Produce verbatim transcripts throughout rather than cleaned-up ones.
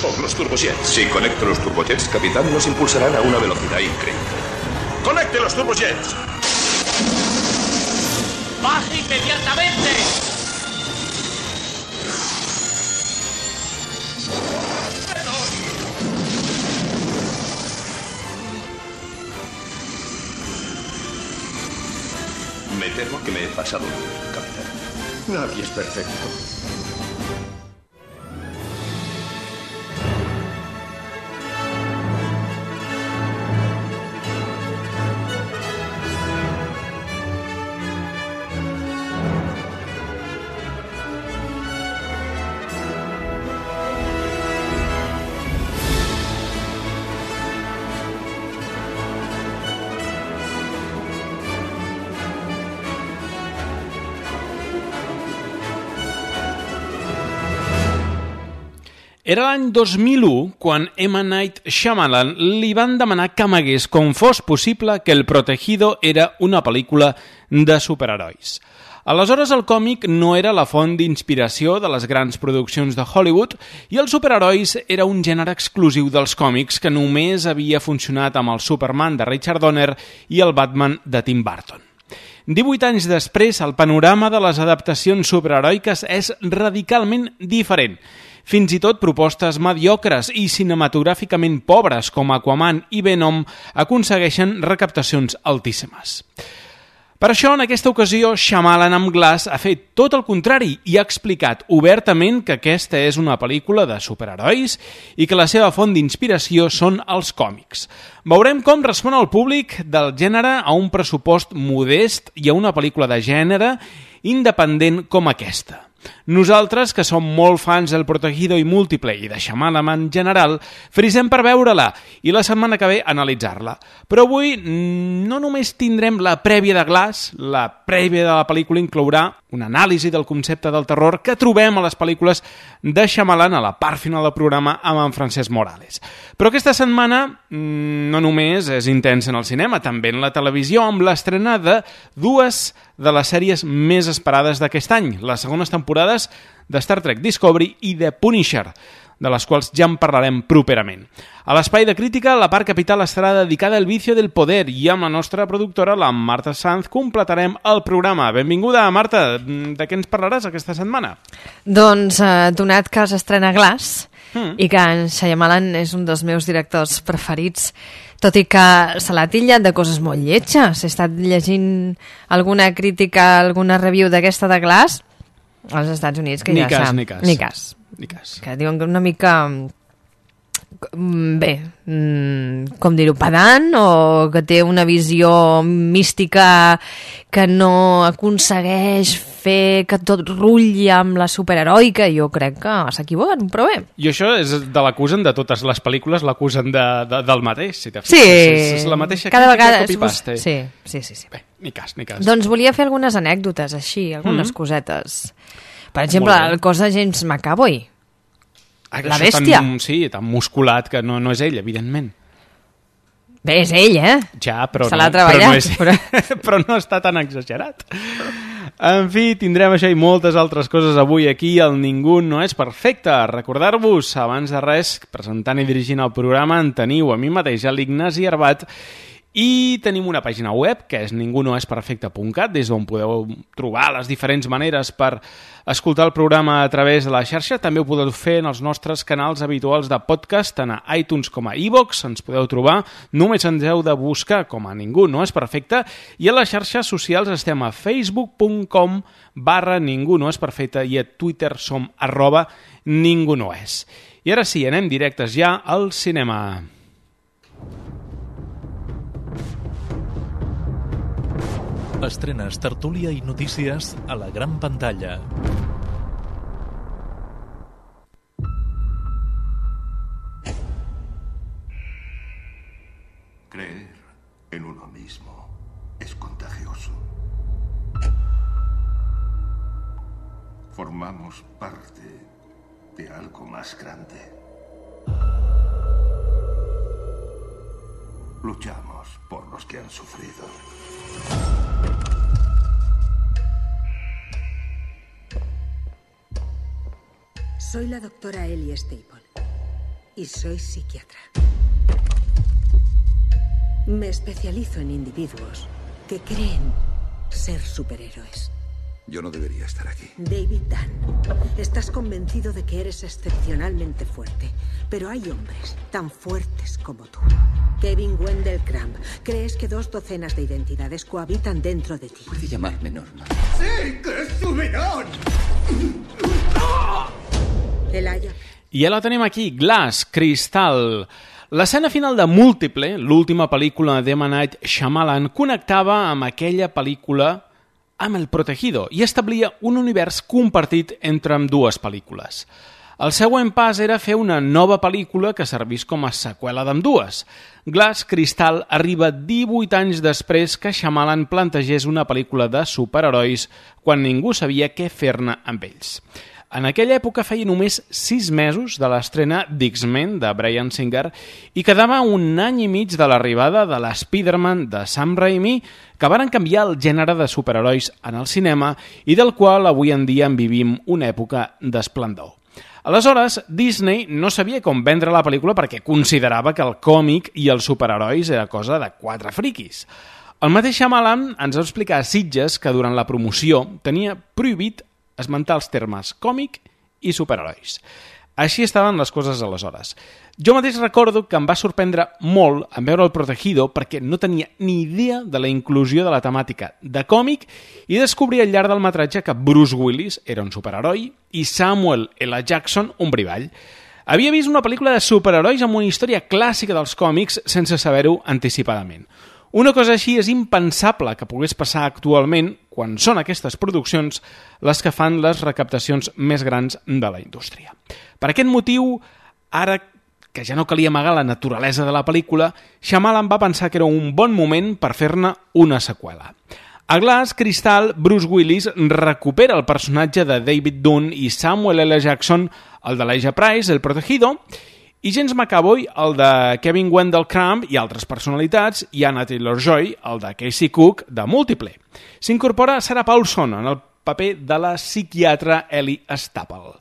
por los turbojets. Si conecto los turbojets, capitán, nos impulsarán a una velocidad increíble. ¡Conecte los turbojets! ¡Baje inmediatamente! Me temo que me he pasado, capitán. Nadie es perfecto. Era l'any dos mil u quan M. Night Shyamalan li van demanar que amagués com fos possible que El Protegido era una pel·lícula de superherois. Aleshores el còmic no era la font d'inspiració de les grans produccions de Hollywood i els superherois era un gènere exclusiu dels còmics que només havia funcionat amb el Superman de Richard Donner i el Batman de Tim Burton. divuit anys després, el panorama de les adaptacions superheroiques és radicalment diferent. Fins i tot propostes mediocres i cinematogràficament pobres com Aquaman i Venom aconsegueixen recaptacions altíssimes. Per això, en aquesta ocasió, Shyamalan amb Glass ha fet tot el contrari i ha explicat obertament que aquesta és una pel·lícula de superherois i que la seva font d'inspiració són els còmics. Veurem com respon el públic del gènere a un pressupost modest i a una pel·lícula de gènere independent com aquesta. Nosaltres, que som molt fans del Protegido i Múltiple i de Shyamalan en general, frisem per veure-la i la setmana que ve analitzar-la. Però avui no només tindrem la prèvia de Glass, la prèvia de la pel·lícula inclourà una anàlisi del concepte del terror que trobem a les pel·lícules de Shyamalan a la part final del programa amb en Francesc Morales. Però aquesta setmana no només és intensa en el cinema, també en la televisió, amb l'estrena de dues de les sèries més esperades d'aquest any, les segones temporades de Star Trek Discovery i de Punisher, de les quals ja en parlarem properament. A l'espai de crítica, la part capital estarà dedicada al vicio del poder i amb la nostra productora, la Marta Sanz, completarem el programa. Benvinguda, Marta. De què ens parlaràs aquesta setmana? Doncs, eh, donat que s'estrena Glass Mm. i que en Shyamalan és un dels meus directors preferits, tot i que se l'ha titllat de coses molt lletges. He estat llegint alguna crítica, alguna review d'aquesta de Glass als Estats Units, que ni ja cas, sap. ni cas. Ni cas. Ni cas. Que diuen que una mica... bé, com dir-ho, pedant, o que té una visió mística que no aconsegueix fer que tot rutlli amb la superheroica. Jo crec que s'equivoquen, però bé. I això és de l'acusen de totes les pel·lícules, l'acusen de, de, del mateix, si t'ha Sí, és, és la mateixa cada crítica vegada copy-paste. Sí, sí, sí, sí. Bé, ni cas, ni cas. Doncs volia fer algunes anècdotes així, algunes Mm. cosetes. Per exemple, Molt bé. el cos de James McAvoy. Ah, la això bèstia. Tan, sí, tan musculat que no, no és ell, evidentment. Bé, és ell, eh? Ja, però, Se no, l'ha però, treballat, no és, però... però no està tan exagerat. En fi, tindrem això i moltes altres coses avui aquí al Ningú no és perfecte. Recordar-vos, abans de res, presentant i dirigint el programa, en teniu a mi mateix, a l'Ignasi Arbat, i tenim una pàgina web que és ningú no és perfecte punt cat, des d'on podeu trobar les diferents maneres per escoltar el programa a través de la xarxa. També ho podeu fer en els nostres canals habituals de podcast, tant a iTunes com a iVoox, ens podeu trobar, només ens heu de buscar com a Ningú no és perfecte, i a les xarxes socials estem a facebook punt com barra ningú no és perfecte i a Twitter som arroba ningú no és. I ara sí, anem directes ja al cinema. Estrenes, tertúlia i notícies a la gran pantalla. Creer en uno mismo es contagioso. Formamos parte de algo más grande. Luchamos por los que han sufrido. Soy la doctora Ellie Staple. y soy psiquiatra. Me especializo en individuos que creen ser superhéroes. Yo no debería estar aquí. David Dunn, estás convencido de que eres excepcionalmente fuerte, pero hay hombres tan fuertes como tú. Kevin Wendell Crumb, crees que dos docenas de identidades cohabitan dentro de ti. Puede llamarme Norman. ¡Sí, que es su verón! Elaya. I ja la tenim aquí, Glass, Cristal. L'escena final de Múltiple, l'última pel·lícula d'M. Night Shyamalan, connectava amb aquella pel·lícula amb El Protegido i establia un univers compartit entre ambdues pel·lícules. El següent pas era fer una nova pel·lícula que servís com a seqüela d'ambdues. Glass Crystal arriba divuit anys després que Shyamalan plantegés una pel·lícula de superherois quan ningú sabia què fer-ne amb ells. En aquella època feia només sis mesos de l'estrena d'X-Men de Bryan Singer i quedava un any i mig de l'arribada de l'Spider-Man de Sam Raimi, que varen canviar el gènere de superherois en el cinema i del qual avui en dia en vivim una època d'esplendor. Aleshores, Disney no sabia com vendre la pel·lícula perquè considerava que el còmic i els superherois era cosa de quatre friquis. El mateix Shyamalan ens va explicar a Sitges que durant la promoció tenia prohibit esmentar els termes còmic i superherois. Així estaven les coses aleshores. Jo mateix recordo que em va sorprendre molt en veure El Protegido perquè no tenia ni idea de la inclusió de la temàtica de còmic i descobrir al llarg del metratge que Bruce Willis era un superheroi i Samuel L. Jackson un brivall. Havia vist una pel·lícula de superherois amb una història clàssica dels còmics sense saber-ho anticipadament. Una cosa així és impensable que pogués passar actualment quan són aquestes produccions les que fan les recaptacions més grans de la indústria. Per aquest motiu, ara que ja no calia amagar la naturalesa de la pel·lícula, Shyamalan va pensar que era un bon moment per fer-ne una seqüela. A Glass Crystal, Bruce Willis recupera el personatge de David Dunn i Samuel L. Jackson, el d'Elijah Price, El Protegido, i James McAvoy, el de Kevin Wendell Crumb i altres personalitats, i Anna Taylor-Joy, el de Casey Cook, de Múltiple. S'incorpora Sarah Paulson en el paper de la psiquiatra Ellie Staple.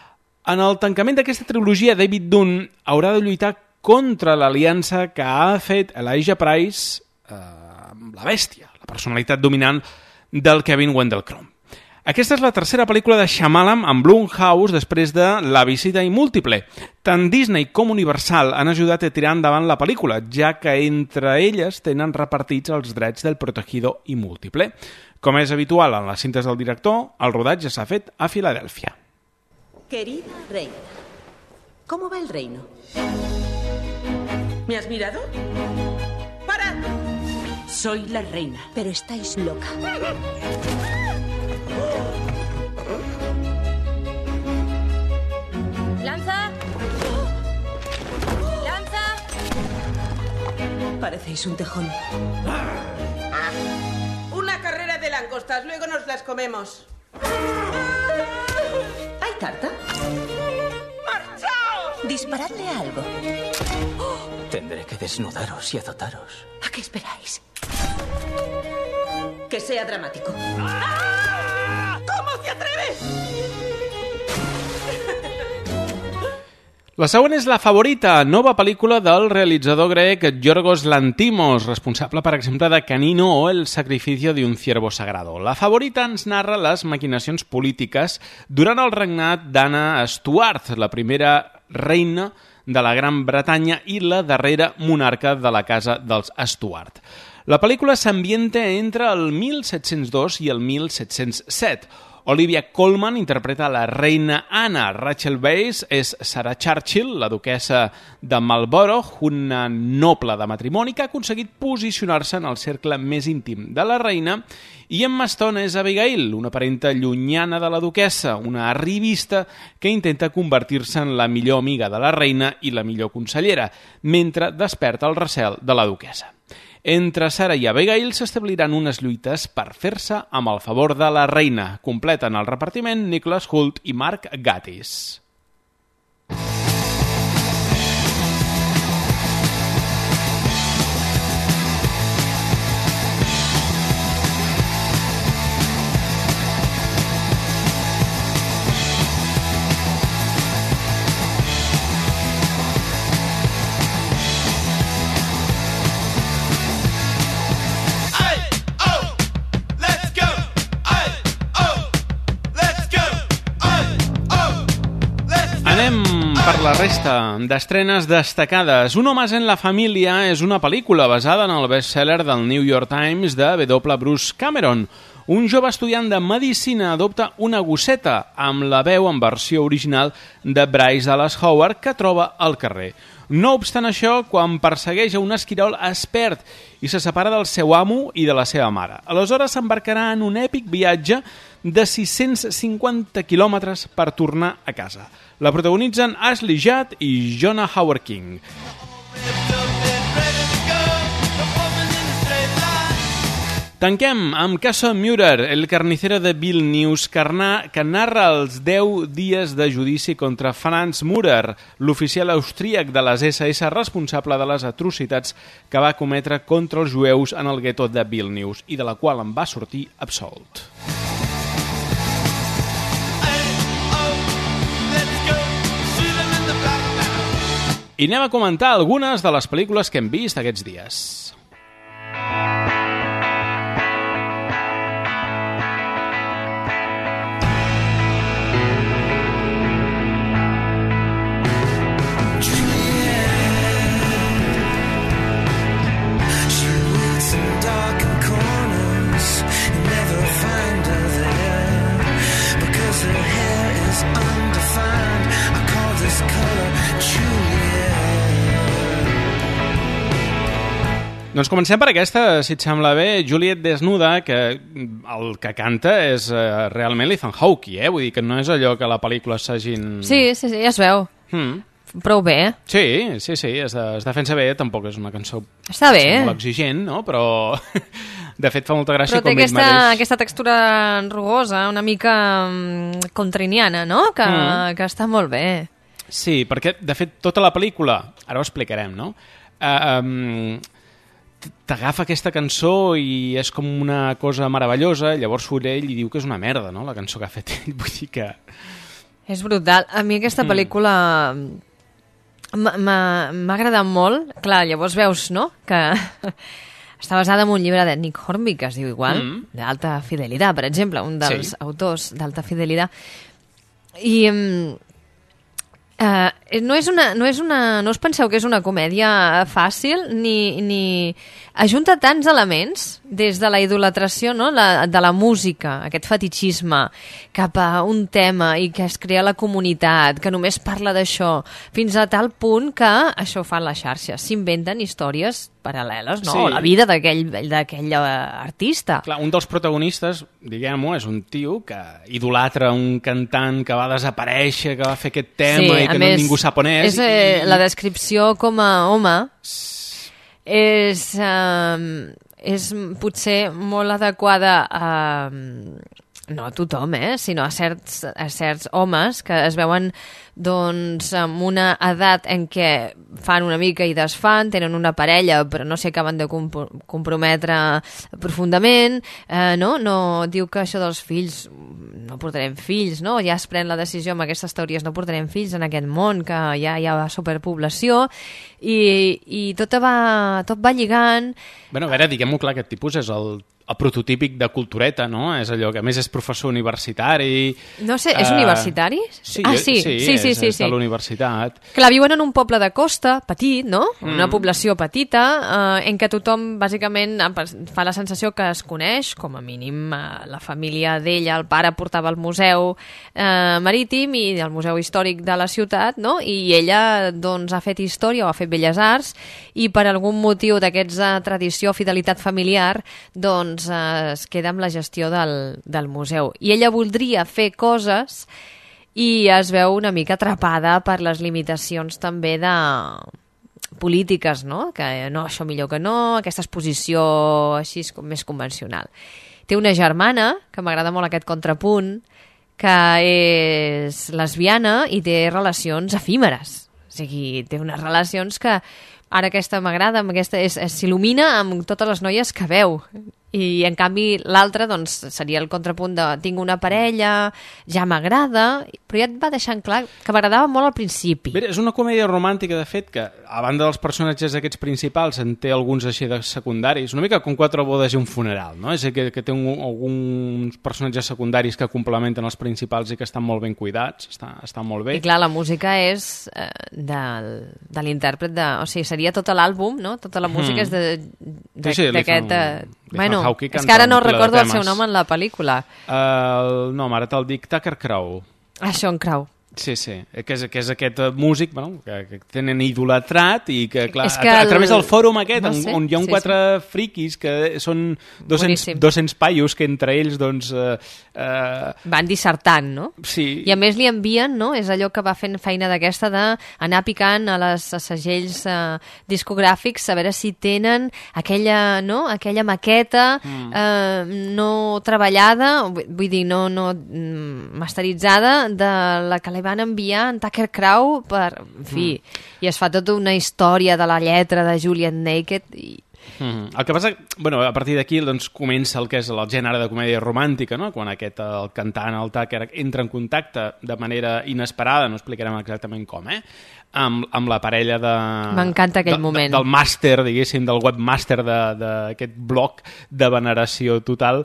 En el tancament d'aquesta trilogia, David Dunn haurà de lluitar contra l'aliança que ha fet Elijah Price eh, amb la bèstia, la personalitat dominant del Kevin Wendell Crumb. Aquesta és la tercera pel·lícula de Shyamalan amb Blumhouse després de La visita i Múltiple. Tant Disney com Universal han ajudat a tirar endavant la pel·lícula, ja que entre elles tenen repartits els drets del Protegido i Múltiple. Com és habitual en les cintes del director, el rodatge s'ha fet a Filadèlfia. Querida reina, ¿cómo va el reino? ¿Me has mirado? ¡Parad! Soy la reina. Pero estáis loca. ¡Lanza! ¡Lanza! Parecéis un tejón. Una carrera de langostas, luego nos las comemos. ¿Hay tarta? ¡Marchaos! Disparadle algo. Tendré que desnudaros y azotaros. ¿A qué esperáis? Que sea dramático. ¡Ah! ¿Cómo te atreves? La següent és La favorita, nova pel·lícula del realitzador grec Yorgos Lanthimos, responsable, per exemple, de Canino o El sacrificio de un ciervo sagrado. La favorita ens narra les maquinacions polítiques durant el regnat d'Anna Stuart, la primera reina de la Gran Bretanya i la darrera monarca de la casa dels Stuart. La pel·lícula s'ambienta entre el mil set-cents dos i el mil set-cents set. Olivia Colman interpreta la reina Anna. Rachel Weisz és Sarah Churchill, la duquessa de Marlborough, una noble de matrimoni que ha aconseguit posicionar-se en el cercle més íntim de la reina, i Emma Stone és Abigail, una parenta llunyana de la duquessa, una arribista que intenta convertir-se en la millor amiga de la reina i la millor consellera, mentre desperta el recel de la duquessa. Entre Sarah i Abigail s'establiran unes lluites per fer-se amb el favor de la reina. Completen el repartiment Nicholas Hoult i Mark Gatiss. Anem per la resta d'estrenes destacades. Un home en la família és una pel·lícula basada en el best-seller del New York Times de W. Bruce Cameron. Un jove estudiant de medicina adopta una gosseta amb la veu en versió original de Bryce Dallas Howard que troba al carrer. No obstant això, quan persegueix a un esquirol expert i se separa del seu amo i de la seva mare. Aleshores s'embarcarà en un èpic viatge de sis-cents cinquanta quilòmetres per tornar a casa. La protagonitzen Ashley Judd i Jonah Howard King. Tanquem amb Casa Müller, el carnicero de Vilnius, que narra els deu dies de judici contra Franz Müller, l'oficial austríac de les essa essa responsable de les atrocitats que va cometre contra els jueus en el gueto de Vilnius i de la qual en va sortir absolt. I anem a comentar algunes de les pel·lícules que hem vist aquests dies. Doncs comencem per aquesta, si et sembla bé, Juliet Desnuda, que el que canta és uh, realment l'Ethan Hawke, eh? Vull dir que no és allò que la pel·lícula s'hagin... Sí, sí, sí, ja es veu. Mm. Prou bé. Sí, sí, sí, es, de, es defensa bé, tampoc és una cançó Està bé. molt exigent, no? Però de fet fa molta gràcia Però té com aquesta, ell mateix... aquesta textura rugosa, una mica um, contrainiana, no? Que, mm. que està molt bé. Sí, perquè de fet tota la pel·lícula, ara ho explicarem, no? Uh, um, t'agafa aquesta cançó i és com una cosa meravellosa, llavors surt ell i diu que és una merda, no?, la cançó que ha fet ell. Vull dir que... És brutal. A mi aquesta mm. pel·lícula m'ha agradat molt. Clar, llavors veus, no?, que està basada en un llibre de Nick Hornby, que es diu igual, mm. d'Alta Fidelitat, per exemple, un dels sí. autors d'Alta Fidelitat. I... Uh, no és una, no és una, no us penseu que és una comèdia fàcil, ni, ni ajunta tants elements des de la idolatració, no? la, de la música, aquest fetichisme cap a un tema i que es crea la comunitat, que només parla d'això, fins a tal punt que això fan les xarxes, s'inventen històries paral·leles, no? Sí. La vida d'aquell d'aquell artista. Clar, un dels protagonistes, diguem-ho, és un tio que idolatra un cantant que va desaparèixer, que va fer aquest tema sí, i que més, no ningú sap on és. és eh, i... La descripció com a home és, eh, és potser molt adequada a... no a tothom, eh? sinó a certs, a certs homes que es veuen doncs, amb una edat en què fan una mica i desfan, tenen una parella però no s'hi acaben de comp comprometre profundament, eh, no? no diu que això dels fills no portarem fills, no? ja es pren la decisió amb aquestes teories, no portarem fills en aquest món que ja hi ha superpoblació i, i tot, va, tot va lligant. Bueno, a veure, diguem-ho clar, aquest tipus és el el prototípic de cultureta, no? És allò que a més és professor universitari... No sé, és uh, universitari? Sí, ah, sí, sí, sí, sí, és, sí, és sí. de l'universitat. Clar, viuen en un poble de costa, petit, no? Una mm. població petita, eh, en què tothom, bàsicament, fa la sensació que es coneix, com a mínim eh, la família d'ella, el pare portava al museu eh, marítim i al museu històric de la ciutat, no? I ella, doncs, ha fet història o ha fet belles arts i per algun motiu d'aquests de tradició o fidelitat familiar, doncs, eh, es queda amb la gestió del, del museu. I ella voldria fer coses i es veu una mica atrapada per les limitacions també de polítiques, no? Que no, això millor que no, aquesta exposició així com més convencional. Té una germana, que m'agrada molt aquest contrapunt, que és lesbiana i té relacions efímeres. O sigui, té unes relacions que ara aquesta m'agrada, s'il·lumina amb totes les noies que veu. I, en canvi, l'altre doncs, seria el contrapunt de tinc una parella, ja m'agrada, però ja et va deixant clar que m'agradava molt al principi. Bé, és una comèdia romàntica, de fet, que a banda dels personatges aquests principals en té alguns així de secundaris, una mica com quatre bodes i un funeral, no? És a dir, que, que té un, alguns personatges secundaris que complementen els principals i que estan molt ben cuidats, està, estan molt bé. I clar, la música és eh, del, de l'intèrpret, de, o sigui, seria tot l'àlbum, no? Tota la música mm. és de, sí, sí, d'aquest... Eh, bueno, és que ara no recordo el seu nom en la pel·lícula. Uh, el nom, ara te'l dic, Tucker Crow. Ah, Sean Crow. Sí, sí, que és, que és aquest músic, bueno, que, que tenen idolatrat i que, clar, que a, a el... través del fòrum aquest, no sé, on, on hi ha un sí, quatre sí. friquis que són dos-cents paios que entre ells, doncs... Eh, eh... van dissertant, no? Sí. I a més li envien, no? És allò que va fent feina d'aquesta d'anar picant a les a segells eh, discogràfics a veure si tenen aquella, no? aquella maqueta mm. eh, no treballada, vull dir, no, no masteritzada, de la que li van enviar en Tucker Crow per, en fi, mm. i es fa tota una història de la lletra de Julian Naked i... Mm. El que passa, bueno, a partir d'aquí doncs, comença el que és el gènere de comèdia romàntica, no? Quan aquest, el cantant, el Tucker, entra en contacte de manera inesperada, no explicarem exactament com, eh? Amb, amb la parella de... M'encanta aquell de, moment. De, del màster, diguéssim, del webmaster d'aquest blog de veneració total,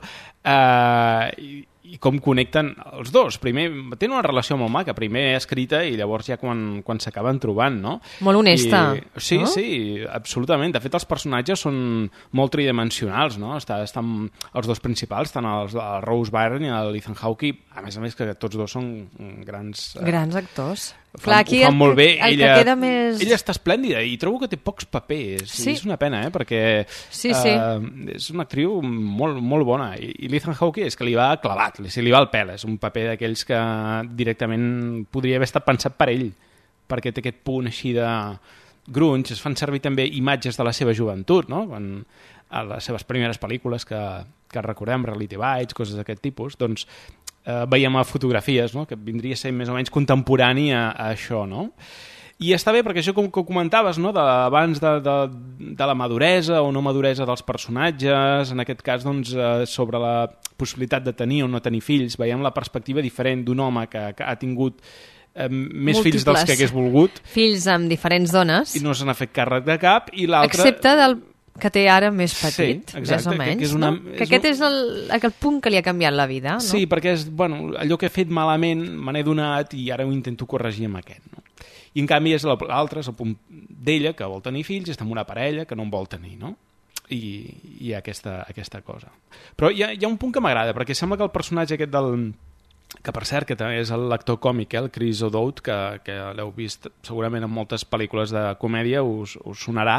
eh, i, i com connecten els dos. Primer, tenen una relació molt maca, primer escrita i llavors ja quan, quan s'acaben trobant, no? Molt honesta, I, sí, no? Sí, absolutament. De fet, els personatges són molt tridimensionals, no? Està, estan els dos principals, tant els, el Rose Byrne i l'Ethan Hawke, a més a més que tots dos són grans... Grans actors. Fan, Clar, aquí ho fan molt bé. El ella, que queda més... ella està esplèndida i trobo que té pocs papers. Sí. És una pena, eh? Perquè sí, sí. Uh, és una actriu molt, molt bona. I, i l'Ethan Hawke és que li va clavat, li, li va al pèl. És un paper d'aquells que directament podria haver estat pensat per ell, perquè té aquest punt així de grunge. Es fan servir també imatges de la seva joventut, no? Quan, a les seves primeres pel·lícules que, que recordem, Reality Bites, coses d'aquest tipus, doncs Uh, veiem a fotografies, no? Que vindria a ser més o menys contemporani a, a això, no? I està bé, perquè això com que comentaves, no? De, abans de, de, de la maduresa o no maduresa dels personatges, en aquest cas doncs, uh, sobre la possibilitat de tenir o no tenir fills, veiem la perspectiva diferent d'un home que, que ha tingut uh, més múltiples fills dels que hagués volgut. Fills amb diferents dones. I no se n'ha fet càrrec de cap, i l'altre... Excepte del que té ara més petit, sí, exacte, més o menys, que, que, és una, no? Que aquest és el, el punt que li ha canviat la vida, no? Sí, perquè és, bueno, allò que he fet malament me n'he donat i ara ho intento corregir amb aquest, no? I en canvi és l'altre, és el punt d'ella, que vol tenir fills, i està amb una parella que no en vol tenir, no? I hi ha aquesta, aquesta cosa. Però hi ha, hi ha un punt que m'agrada, perquè sembla que el personatge aquest del... que per cert que també és l'actor còmic, eh, el Chris O'Dowd, que, que l'heu vist segurament en moltes pel·lícules de comèdia, us, us sonarà,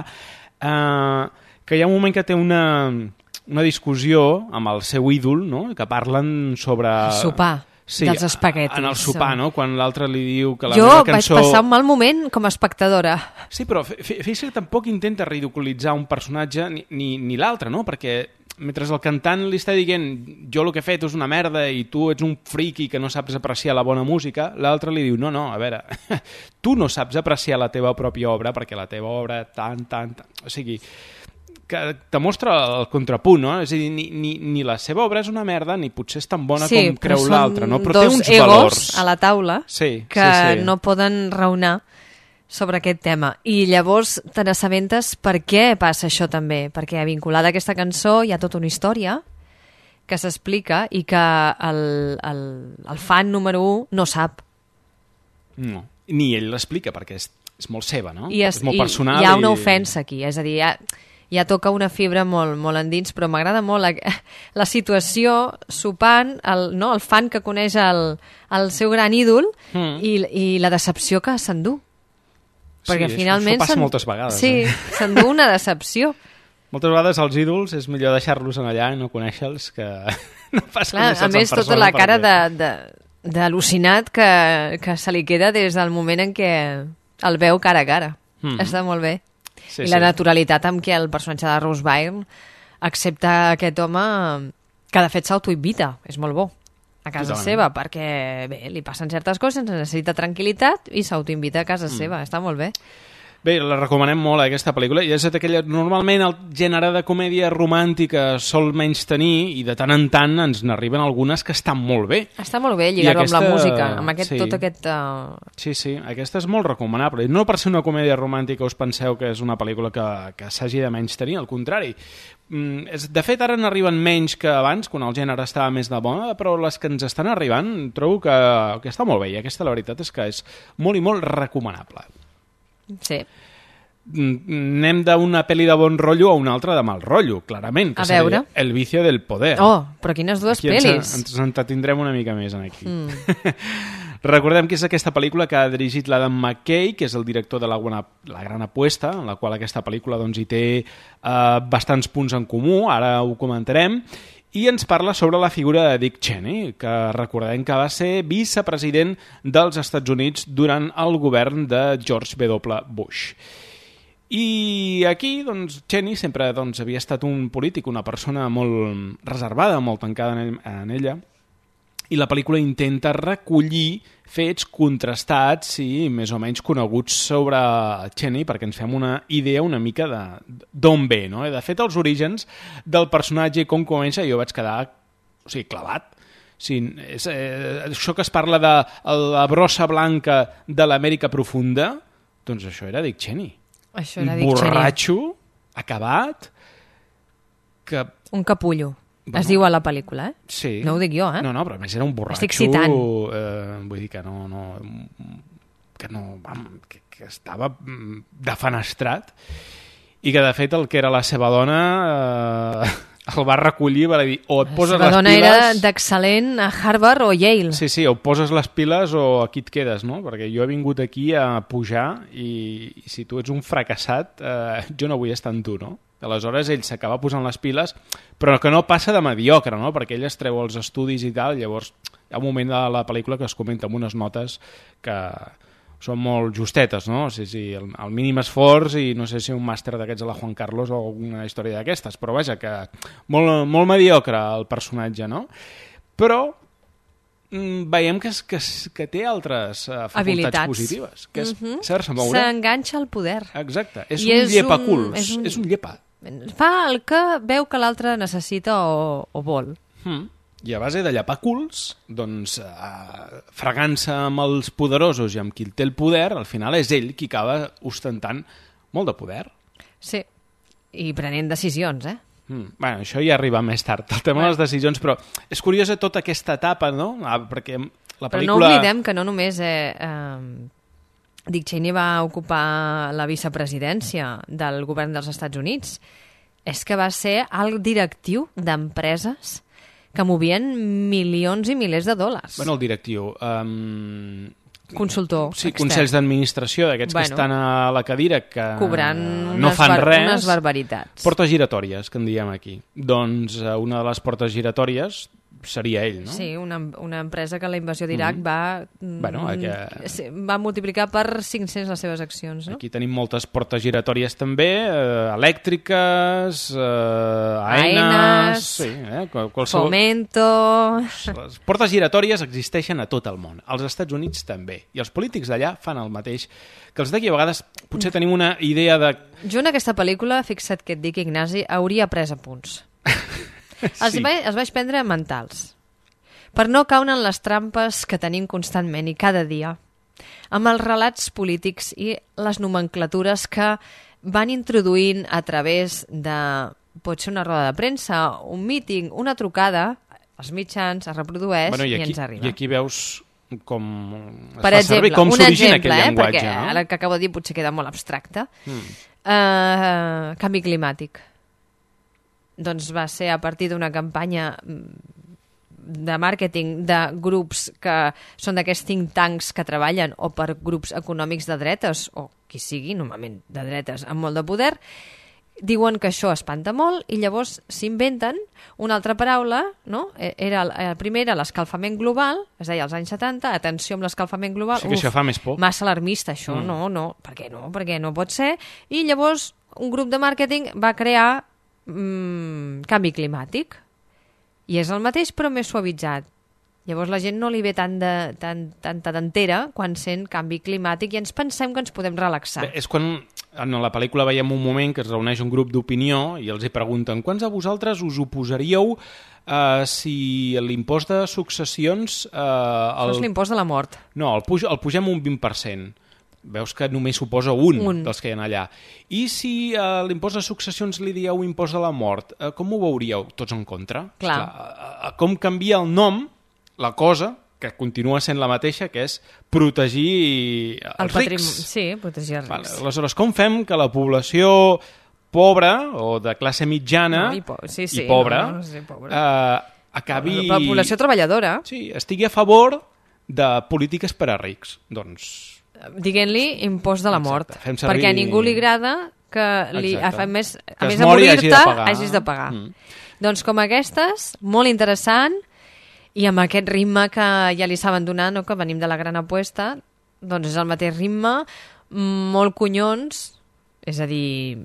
eh, que hi ha un moment que té una, una discussió amb el seu ídol, no? Que parlen sobre... Sopar. Sí, dels espaguetis. En el sopar, no? Quan l'altre li diu que la jo meva cançó... Jo vaig passar un mal moment com a espectadora. Sí, però fes que tampoc intenta ridiculitzar un personatge ni, ni, ni l'altre, no? Perquè mentre el cantant li està dient jo el que he fet és una merda i tu ets un friqui que no saps apreciar la bona música, l'altre li diu no, no, a veure, tu no saps apreciar la teva pròpia obra perquè la teva obra tant, tant, tant... O sigui, que te mostra el contrapunt, no? És a dir, ni, ni, ni la seva obra és una merda ni potser és tan bona sí, com creu l'altre, no? Però té uns egos valors a la taula sí, que sí, sí. no poden raonar sobre aquest tema. I llavors te n'assabentes per què passa això també, perquè vinculada a aquesta cançó hi ha tota una història que s'explica i que el, el, el fan número un no sap. No, ni ell l'explica perquè és, és molt seva, no? I és, és molt personal. I hi ha una i... ofensa aquí, és a dir, ja, ja toca una fibra molt, molt endins, però m'agrada molt la, la situació sopant, el, no, el fan que coneix el, el seu gran ídol mm. i, i la decepció que s'endú. Perquè sí, finalment això passa moltes vegades. Sí, eh? s'endú una decepció. Moltes vegades els ídols és millor deixar-los en allà i no conèixer-los que no pas conèixer-los a més, tota la cara perquè... d'al·lucinat que, que se li queda des del moment en què el veu cara a cara. Mm. Està molt bé. Sí, I la sí. naturalitat amb què el personatge de Rose Byrne accepta aquest home que de fet s'autoinvita. És molt bo. A casa Totalment. seva, perquè bé, li passen certes coses, necessita tranquil·litat i s'autoinvita a casa mm. seva. Està molt bé. Bé, la recomanem molt, aquesta pel·lícula, i és aquella... Normalment el gènere de comèdia romàntica sol menys tenir, i de tant en tant ens n'arriben algunes que estan molt bé. Està molt bé lligar-ho aquesta... amb la música, amb aquest, sí. tot aquest... Uh... Sí, sí, aquesta és molt recomanable. No per ser una comèdia romàntica us penseu que és una pel·lícula que, que s'hagi de menys tenir, al contrari. Mm, és, de fet, ara n'arriben menys que abans, quan el gènere estava més de moda, però les que ens estan arribant trobo que, que està molt bé, i aquesta la veritat és que és molt i molt recomanable. Sí. Anem d'una pel·li de bon rotllo a una altra de mal rotllo, clarament, que a veure. seria El vicio del poder. Oh, però quines dues aquí pel·lis. Ens, ens entretindrem una mica més aquí. Mm. Recordem que és aquesta pel·lícula que ha dirigit l'Adam McKay, que és el director de la, la Gran Apuesta, en la qual aquesta pel·lícula doncs, hi té uh, bastants punts en comú, ara ho comentarem, i ens parla sobre la figura de Dick Cheney, que recordem que va ser vicepresident dels Estats Units durant el govern de George W. Bush. I aquí, doncs, Cheney sempre doncs, havia estat un polític, una persona molt reservada, molt tancada en, en ella, i la pel·lícula intenta recollir fets contrastats i més o menys coneguts sobre Cheney perquè ens fem una idea una mica d'on ve, no? De fet, els orígens del personatge i com comença jo vaig quedar, o sigui, clavat. Sí, és, eh, això que es parla de la brossa blanca de l'Amèrica profunda, doncs això era Dick Cheney. Això era Dick Cheney. Borratxo, acabat, que... Un capullo. Bueno, es diu a la pel·lícula, eh? Sí. No ho dic jo, eh? No, no, però a més era un borratxo... Estic citant. Eh, vull dir que no... no que no... Que, que estava defenestrat i que, de fet, el que era la seva dona eh, el va recollir i va dir o et poses les piles... La seva dona era d'excel·lent a Harvard o Yale. Sí, sí, o poses les piles o aquí et quedes, no? Perquè jo he vingut aquí a pujar i, i si tu ets un fracassat, eh, jo no vull estar amb tu, no? Aleshores ell s'acaba posant les piles, però que no passa de mediocre, no? Perquè ell es treu els estudis i tal, llavors hi ha un moment de la pel·lícula que es comenta amb unes notes que són molt justetes, no? O sigui, sí, el, el mínim esforç i no sé si un màster d'aquests a la Juan Carlos o alguna història d'aquestes, però vaja, que molt, molt mediocre el personatge, no? Però mm, veiem que, que, que té altres uh, facultats habilitats positives, que és mm-hmm. saber-se moure. S'enganxa al poder. Exacte, és I un és llepaculs, un, és un... és un llepa. Fa el que veu que l'altre necessita o, o vol. Mm. I a base de llepar culs, doncs, eh, fregant-se amb els poderosos i amb qui té el poder, al final és ell qui acaba ostentant molt de poder. Sí, i prenent decisions, eh? Mm. Bueno, això ja arriba més tard, el tema bueno. de les decisions, però és curiosa tota aquesta etapa, no? Ah, perquè la pel·lícula... Però no oblidem que no només... Eh, eh, Dick Cheney va ocupar la vicepresidència del govern dels Estats Units. És que va ser el directiu d'empreses que movien milions i milers de dòlars. Bueno, el directiu... Um... Consultor Sí, extern. Consells d'administració, d'aquests bueno, que estan a la cadira, que cobrant no fan bar res. Unes barbaritats. Portes giratòries, que en diem aquí. Doncs una de les portes giratòries seria ell, no? Sí, una, una empresa que la invasió d'Iraq mm. va, bueno, que... va multiplicar per cinc-cents les seves accions. No? Aquí tenim moltes portes giratòries també, eh, elèctriques, eh, aenes... Sí, eh, qualsevol... Fomento... Les portes giratòries existeixen a tot el món. Als Estats Units també. I els polítics d'allà fan el mateix. Que els d'aquí a vegades potser tenim una idea de... Jo en aquesta pel·lícula, fixa't que et dic, Ignasi, hauria pres apunts. Els, sí. vaig, els vaig prendre mentals per no caure en les trampes que tenim constantment i cada dia amb els relats polítics i les nomenclatures que van introduint a través de, pot ser una roda de premsa, un míting, una trucada, els mitjans es reprodueix bueno, i, aquí, i ens arriba. I aquí veus com es per fa exemple, servir, com s'origina aquell eh, llenguatge. Perquè no? ara que acabo de dir potser queda molt abstracte. Mm. Uh, canvi climàtic. Doncs va ser a partir d'una campanya de màrqueting de grups que són d'aquests think tanks que treballen o per grups econòmics de dretes o qui sigui, normalment de dretes amb molt de poder, diuen que això espanta molt i llavors s'inventen una altra paraula, no? Era, el primer era l'escalfament global, es deia als anys setanta, atenció amb l'escalfament global. Sí que Uf, això fa més por. Massa alarmista, això, mm. no, no, per què no? Perquè no pot ser. I llavors un grup de màrqueting va crear Mm, canvi climàtic i és el mateix però més suavitzat Llavors la gent no li ve tant de, tant, tanta dentera quan sent canvi climàtic i ens pensem que ens podem relaxar. Bé, és quan en la pel·lícula veiem un moment que es reuneix un grup d'opinió i els hi pregunten quants de vosaltres us oposaríeu uh, si l'impost de successions... Uh, el... Això és l'impost de la mort. No, el, puj el pugem un vint per cent. Veus que només suposa un, un. dels que hi ha allà. I si uh, l'impost de successions li dieu impost de la mort, uh, com ho veuríeu? Tots en contra? Clar. Esclar, uh, com canvia el nom, la cosa, que continua sent la mateixa, que és protegir els el patrim... rics. Sí, protegir els rics. Vale. Aleshores, com fem que la població pobra o de classe mitjana no, i, po sí, sí, i pobra, no, no, sí, pobra. Eh, acabi... La població treballadora. Sí, estigui a favor de polítiques per a rics. Doncs... Diguent-li impost de la mort. Exacte, servir... Perquè a ningú li agrada que, li, a més, a que més de morir-te hagis de pagar. Mm. Doncs com aquestes, molt interessant, i amb aquest ritme que ja li saben donar, no? Que venim de la gran apuesta, doncs és el mateix ritme, molt conyons, és a dir,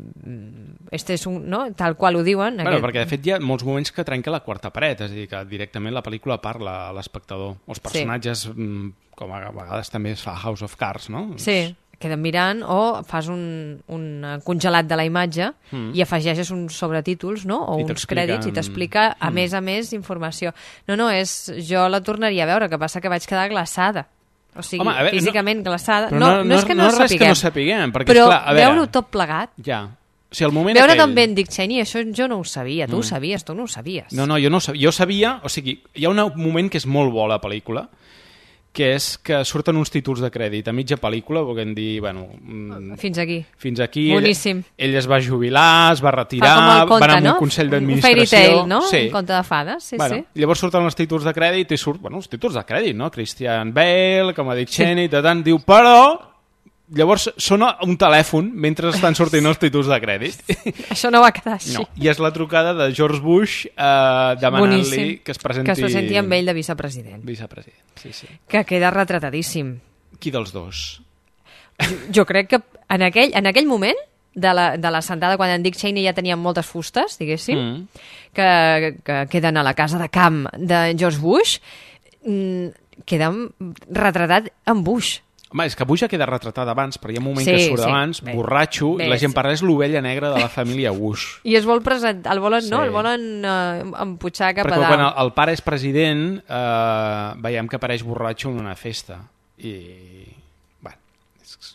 este és un, no? Tal qual ho diuen. Bueno, aquest... perquè de fet hi ha molts moments que trenca la quarta paret, és a dir, que directament la pel·lícula parla a l'espectador. Els personatges, sí. Com a vegades també es fa House of Cards, no? Sí, queden mirant o fas un, un congelat de la imatge mm. i afegeixes uns sobretítols, no? O I uns crèdits i t'explica a mm. més a més informació. No, no, és, jo la tornaria a veure, que passa que vaig quedar glaçada. O sigui, Home, veure, físicament no, glaçada. No, no, no és que no, no, no sapiguem. Que no sapiguem perquè, però esclar, veure-ho tot plegat. Ja. O sigui, el moment veure aquell... d'on Ben Dick Cheney, això jo no ho sabia. Tu mm. ho sabies, tu no ho sabies. No, no, jo no ho sabia. Jo sabia, o sigui, hi ha un moment que és molt bo a la pel·lícula, que és que surten uns títols de crèdit a mitja pel·lícula, volguem dir, bueno... Fins aquí. Fins aquí. Boníssim. Ell, ell es va jubilar, es va retirar, conte, va anar a un no? consell d'administració... Un fairy tale, no? Sí. Un conte de fades, sí, bueno, sí. Llavors surten els títols de crèdit i surt, bueno, els títols de crèdit, no? Christian Bale, com a Dick Cheney, sí. de tant, diu, però... Llavors sona un telèfon mentre estan sortint els títols de crèdit. Això no va quedar així. No. I és la trucada de George Bush eh, demanant-li que es presenti... Que es presenti amb ell de vicepresident. Vicepresident, sí, sí. Que queda retratadíssim. Qui dels dos? Jo, jo crec que en aquell, en aquell moment de la, de la sentada, quan en Dick Cheney ja tenia moltes fustes, diguéssim, mm. que, que queden a la casa de camp de George Bush, queda retratat en Bush. Home, és que Bush ja queda retratat abans, però hi ha un moment sí, que surt sí, abans, bé, borratxo, bé, i la gent sí. parla és l'ovella negra de la família Bush. I es vol presentar, el volen, sí. no? El volen uh, emputxar cap Perquè a dalt. quan el, el pare és president, eh, veiem que apareix borratxo en una festa. I, bueno, és...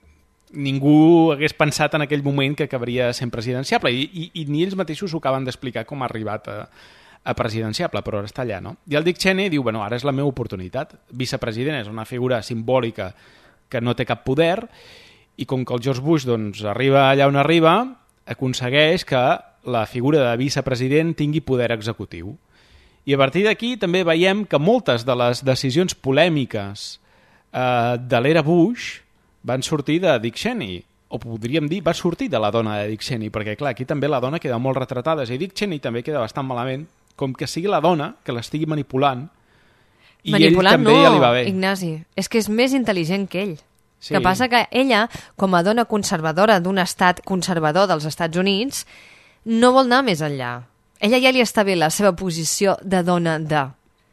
ningú hagués pensat en aquell moment que acabaria sent presidenciable, i, i, i ni ells mateixos ho acaben d'explicar com ha arribat a... a presidenciable, però ara està allà, no? I el Dick Cheney diu, bueno, ara és la meva oportunitat. Vicepresident és una figura simbòlica que no té cap poder, i com que el George Bush doncs, arriba allà on arriba, aconsegueix que la figura de vicepresident tingui poder executiu. I a partir d'aquí també veiem que moltes de les decisions polèmiques eh, de l'era Bush van sortir de Dick Cheney, o podríem dir, va sortir de la dona de Dick Cheney, perquè clar, aquí també la dona queda molt retratada, i Dick Cheney també queda bastant malament, com que sigui la dona que l'estigui manipulant, i manipulant, ell també no, ja li va bé. Ignasi, és que és més intel·ligent que ell. Sí. Que passa que ella, com a dona conservadora d'un estat conservador dels Estats Units, no vol anar més enllà. Ella ja li està bé la seva posició de dona de...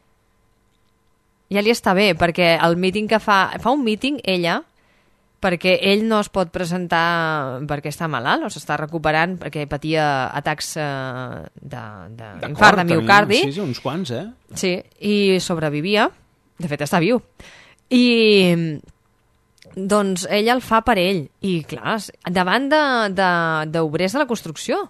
Ja li està bé, perquè el míting que fa... Fa un míting, ella... perquè ell no es pot presentar perquè està malalt o s'està recuperant perquè patia atacs eh, d'infart de, de miocardi. Sí, sí, uns quants, eh? Sí, i sobrevivia. De fet, està viu. I doncs ella el fa per ell. I clar, davant d'obrers de, de, de la construcció.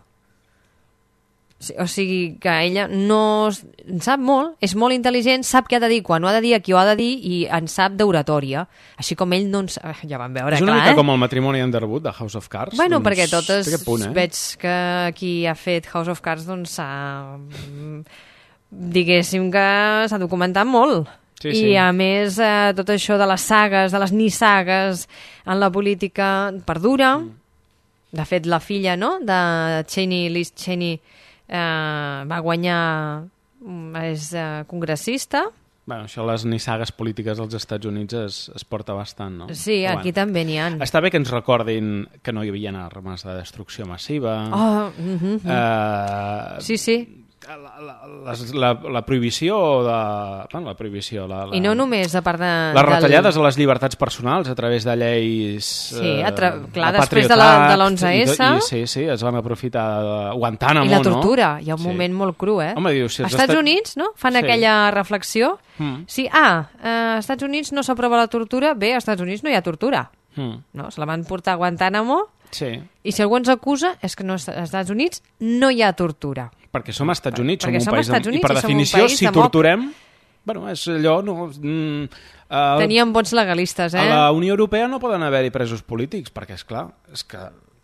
O sigui que ella no en sap molt, és molt intel·ligent, sap què ha de dir, quan ho ha de dir, a qui ho ha de dir, i en sap d'oratòria. Així com ell no en sap... Ja vam veure, clar, eh? És una mica eh? com el matrimoni Underwood de House of Cards. Bueno, doncs, perquè totes punt, eh? veig que qui ha fet House of Cards doncs s'ha... diguéssim que s'ha documentat molt. Sí, I sí. a més eh, tot això de les sagues, de les nissagues en la política perdura. Mm. De fet, la filla, no?, de Cheney, Liz Cheney, Uh, va guanyar, és uh, congressista. Bueno, això les nissagues polítiques als Estats Units es, es porta bastant, no? Sí, Però, aquí bueno, també n'hi ha. Està bé que ens recordin que no hi havia armes de destrucció massiva. Oh, mm -hmm. uh, sí, sí. la, la, la, la prohibició de... Bueno, la prohibició... La, la, I no només a part de... Les retallades del... a les llibertats personals a través de lleis... Sí, a tra... eh, clar, després de la, de l'onze esse... I, i, sí, sí, es van aprofitar de Guantánamo, I la tortura, no? Hi ha un sí. moment molt cru, eh? Home, dius, si als Estats estat... Units, no?, fan sí. aquella reflexió. Mm. Sí, ah, a Estats Units no s'aprova la tortura, bé, als Estats Units no hi ha tortura. Mm. No? Se la van portar a Guantánamo sí. i si algú ens acusa és que no, als Estats Units no hi ha tortura. Perquè som als Estats Units, Perquè som un som país... Units, I per i definició, un si torturem... Bueno, és allò... No, mm, uh, Teníem bons legalistes, eh? A la Unió Europea no poden haver-hi presos polítics, perquè, és clar, és que...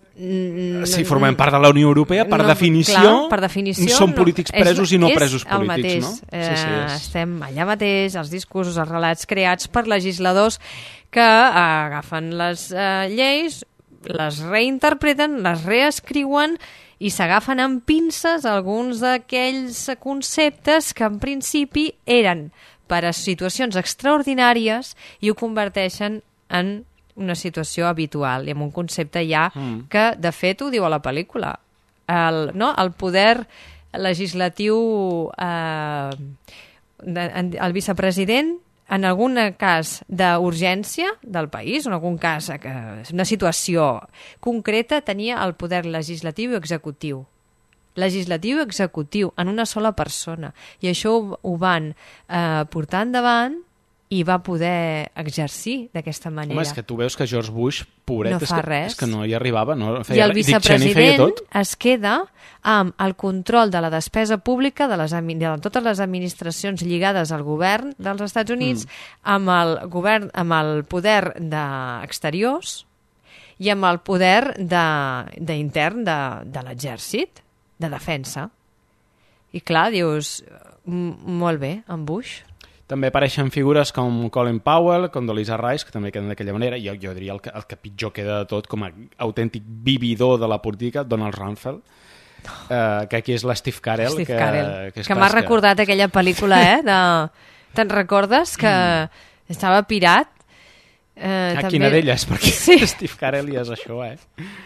Mm, si formem part de la Unió Europea, per, no, definició, clar, per definició, són polítics presos és, i no és presos el polítics, mateix. no? Eh, Sí, sí, és... Estem allà mateix, els discursos, els relats creats per legisladors que eh, agafen les eh, lleis, les reinterpreten, les reescriuen i s'agafen amb pinces alguns d'aquells conceptes que en principi eren per a situacions extraordinàries i ho converteixen en una situació habitual i amb un concepte ja mm. que de fet ho diu a la pel·lícula. El, no? el poder legislatiu, eh, de, el vicepresident, en algun cas d'urgència del país, en algun cas, que una situació concreta, tenia el poder legislatiu i executiu. Legislatiu i executiu en una sola persona. I això ho, ho van eh, portar endavant i va poder exercir d'aquesta manera. Home, és que tu veus que George Bush, pobret, no és, fa que, res. és que no hi arribava, no feia I el res. Dick Cheney feia tot. vicepresident es queda amb el control de la despesa pública de, les, de totes les administracions lligades al govern dels Estats Units, mm. amb el govern, amb el poder d'exteriors i amb el poder d'intern de, de, de l'exèrcit, de defensa. I clar, dius, molt bé, en Bush. També apareixen figures com Colin Powell, com Condoleezza Rice, que també queden d'aquella manera. Jo, jo diria el que, el que pitjor queda de tot, com a autèntic vividor de la política, Donald Rumsfeld, eh, que aquí és l'Steve Carell. Steve que, Carell, que, que m'ha recordat aquella pel·lícula, eh? De... Te'n recordes? Que mm. estava pirat. Eh, ah, també... quina d'elles? Perquè sí. Steve Carell ja és això, eh?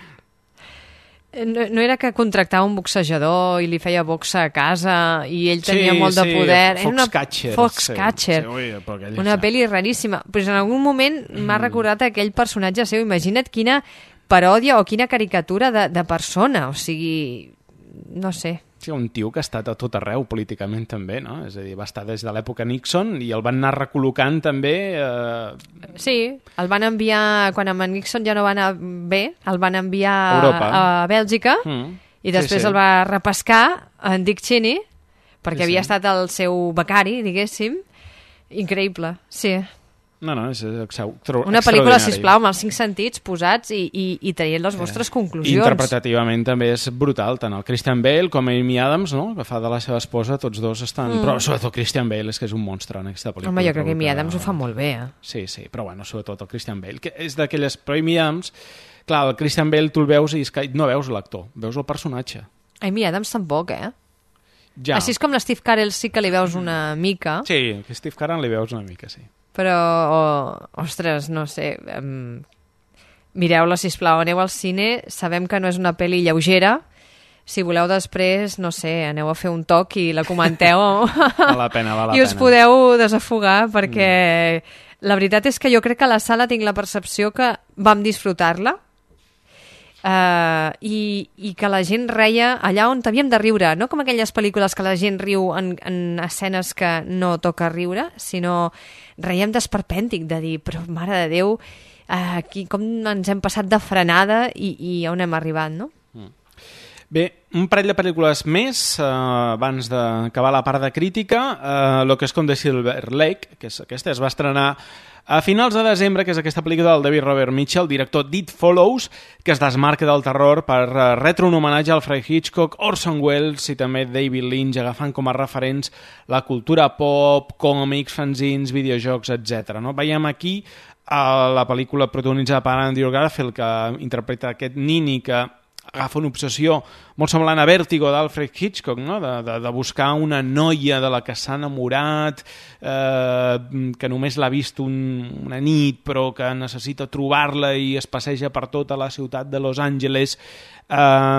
No, no era que contractava un boxejador i li feia boxa a casa i ell tenia sí, molt de sí, poder. Foxcatcher. Foxcatcher. Sí, sí, ui, una pel·li raríssima. Però en algun moment mm. m'ha recordat aquell personatge seu. Imagina't quina paròdia o quina caricatura de, de persona. O sigui, no sé. Sí, un tio que ha estat a tot arreu políticament també, no? És a dir, va estar des de l'època Nixon i el van anar recol·locant també... Eh... Sí, el van enviar, quan amb Nixon ja no va anar bé, el van enviar Europa. a Bèlgica mm. i després sí, sí. el va repescar en Dick Cheney, perquè sí, havia sí. estat el seu becari, diguéssim. Increïble, sí. No, no, és una pel·lícula, sisplau, amb els cinc sentits posats i, i, i traient les vostres eh. conclusions. Interpretativament també és brutal, tant el Christian Bale com Amy Adams, no? Que fa de la seva esposa, tots dos estan... Mm. Però sobretot Christian Bale és que és un monstre en aquesta pel·lícula. Home, jo crec que Amy Adams ho fa molt bé, eh? Sí, sí, però bueno, sobretot el Christian Bale, que és d'aquelles... Però Amy Adams, clar, el Christian Bale tu el veus i és que no veus l'actor, veus el personatge. Amy Adams tampoc, eh? Ja. Així és com l'Steve Carell sí que li veus una mica. Sí, que Steve Carell li veus una mica, sí. Però, oh, ostres, no sé, um, mireu-la, sisplau, aneu al cine, sabem que no és una pel·li lleugera, si voleu després, no sé, aneu a fer un toc i la comenteu val la pena, val la i us pena. Podeu desafogar, perquè mm. la veritat és que jo crec que a la sala tinc la percepció que vam disfrutar-la, Uh, i, i que la gent reia allà on havíem de riure, no com aquelles pel·lícules que la gent riu en, en escenes que no toca riure, sinó reiem d'esperpèntic, de dir, però mare de Déu, uh, aquí com ens hem passat de frenada i, i on hem arribat, no? Mm. Bé, un parell de pel·lícules més uh, abans d'acabar la part de crítica. uh, Lo que es conde Silver Lake, que és, aquesta es va estrenar a finals de desembre, que és aquesta pel·lícula del David Robert Mitchell, director d'It Follows, que es desmarca del terror per uh, retre un homenatge al Alfred Hitchcock, Orson Welles i també David Lynch, agafant com a referents la cultura pop, còmics, fanzines, videojocs, etcètera. No? Veiem aquí uh, la pel·lícula protagonitzada per Andrew Garfield, que interpreta aquest nini que agafa una obsessió molt semblant a Vértigo d'Alfred Hitchcock, no? de, de, de buscar una noia de la que s'ha enamorat, eh, que només l'ha vist un, una nit, però que necessita trobar-la i es passeja per tota la ciutat de Los Angeles. Eh,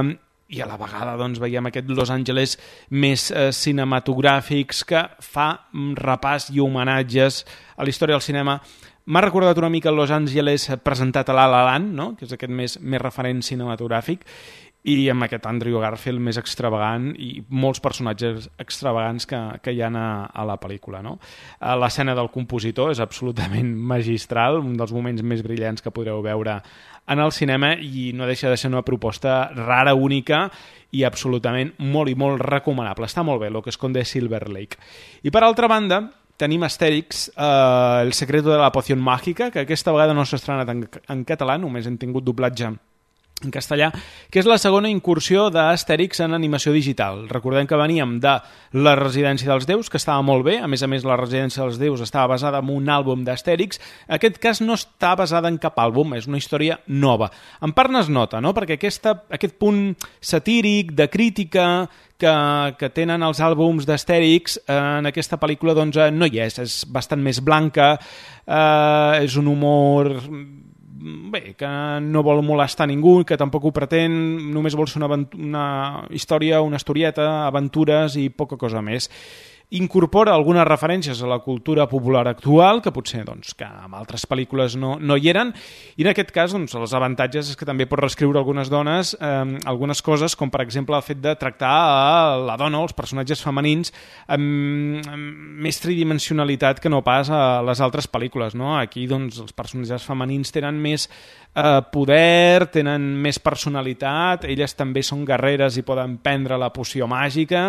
i a la vegada doncs, veiem aquest Los Angeles més eh, cinematogràfics que fa repàs i homenatges a la història del cinema. M'ha recordat una mica Los Angeles presentat a La La Land, no? Que és aquest més, més referent cinematogràfic, i amb aquest Andrew Garfield més extravagant i molts personatges extravagants que, que hi ha a, a la pel·lícula. No? L'escena del compositor és absolutament magistral, un dels moments més brillants que podreu veure en el cinema, i no deixa de ser una proposta rara, única i absolutament molt i molt recomanable. Està molt bé, lo que esconde Silver Lake. I per altra banda, tenim Astèrix, eh, El secreto de la poción mágica, que aquesta vegada no s'ha estrenat en, en català, només hem tingut doblatge en castellà, que és la segona incursió d'Astèrix en animació digital. Recordem que veníem de La residència dels déus, que estava molt bé, a més a més La residència dels déus estava basada en un àlbum d'Astèrix. En aquest cas no està basada en cap àlbum, és una història nova. En part no es nota, no? Perquè aquesta, aquest punt satíric, de crítica, que, que tenen els àlbums d'Astèrix, eh, en aquesta pel·lícula doncs, no hi és, és bastant més blanca, eh, és un humor bé, que no vol molestar ningú, que tampoc ho pretén, només vol ser una, una història, una historieta, aventures i poca cosa més. Incorpora algunes referències a la cultura popular actual, que potser doncs, que en altres pel·lícules no, no hi eren, i en aquest cas doncs, els avantatges és que també pot reescriure algunes dones eh, algunes coses, com per exemple el fet de tractar a la dona, els personatges femenins, amb, amb més tridimensionalitat que no pas a les altres pel·lícules. No? Aquí doncs, els personatges femenins tenen més eh, poder, tenen més personalitat, elles també són guerreres i poden prendre la poció màgica,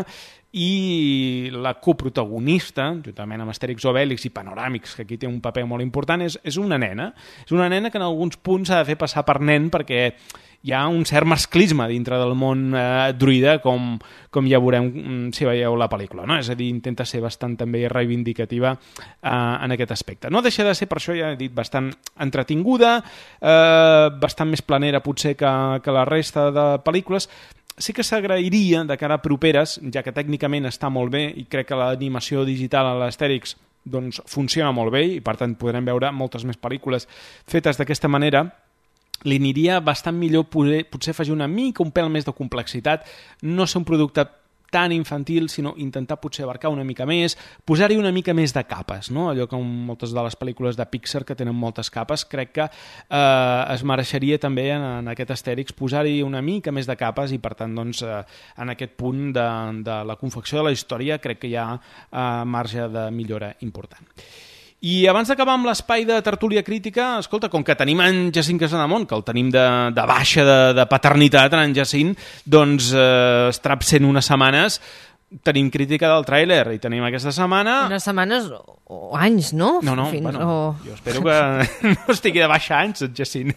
i la coprotagonista, juntament amb Astèrix Obèlix i Panoràmix, que aquí té un paper molt important, és, és una nena. És una nena que en alguns punts s'ha de fer passar per nen perquè hi ha un cert masclisme dintre del món eh, druida, com, com ja veurem si veieu la pel·lícula. No? És a dir, intenta ser bastant també reivindicativa eh, en aquest aspecte. No deixa de ser, per això ja he dit, bastant entretinguda, eh, bastant més planera potser que, que la resta de pel·lícules. Sí que s'agrairia de cara a properes, ja que tècnicament està molt bé i crec que l'animació digital a l'Astèrix doncs, funciona molt bé i per tant podrem veure moltes més pel·lícules fetes d'aquesta manera, li aniria bastant millor poder, potser afegir una mica, un pèl més de complexitat, no ser un producte tan infantil, sinó intentar potser abarcar una mica més, posar-hi una mica més de capes, no? Allò com moltes de les pel·lícules de Pixar que tenen moltes capes, crec que eh, es mereixeria també en, en aquest Astèrix posar-hi una mica més de capes i per tant doncs, eh, en aquest punt de, de la confecció de la història crec que hi ha eh, marge de millora important. I abans d'acabar amb l'espai de tertúlia crítica, escolta, com que tenim en Jacint Casademont, que el tenim de, de baixa de, de paternitat en Jacint, doncs eh, estarà absent unes setmanes, tenim crítica del tràiler i tenim aquesta setmana... Unes setmanes o, o anys, no? No, no, Fins, bueno, o... jo espero que no estigui de baixa anys, en Jacint.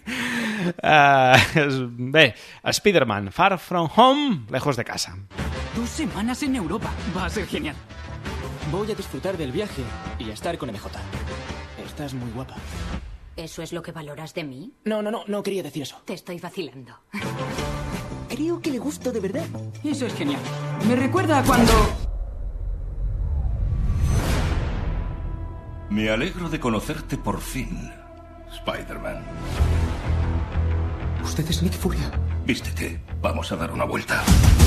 Uh, bé, Spider-Man, Far From Home, Lejos de Casa. Dos semanas en Europa, va a ser genial. Voy a disfrutar del viaje y a estar con M J. Estás muy guapa. ¿Eso es lo que valoras de mí? No, no, no, no quería decir eso. Te estoy vacilando. Creo que le gusto de verdad. Eso es genial. Me recuerda a cuando... Me alegro de conocerte por fin, Spider-Man. Usted es Nick Furia. Vístete, vamos a dar una vuelta.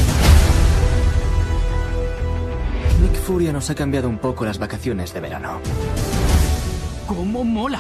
Nick Furia nos ha cambiado un poco las vacaciones de verano. ¡Cómo mola!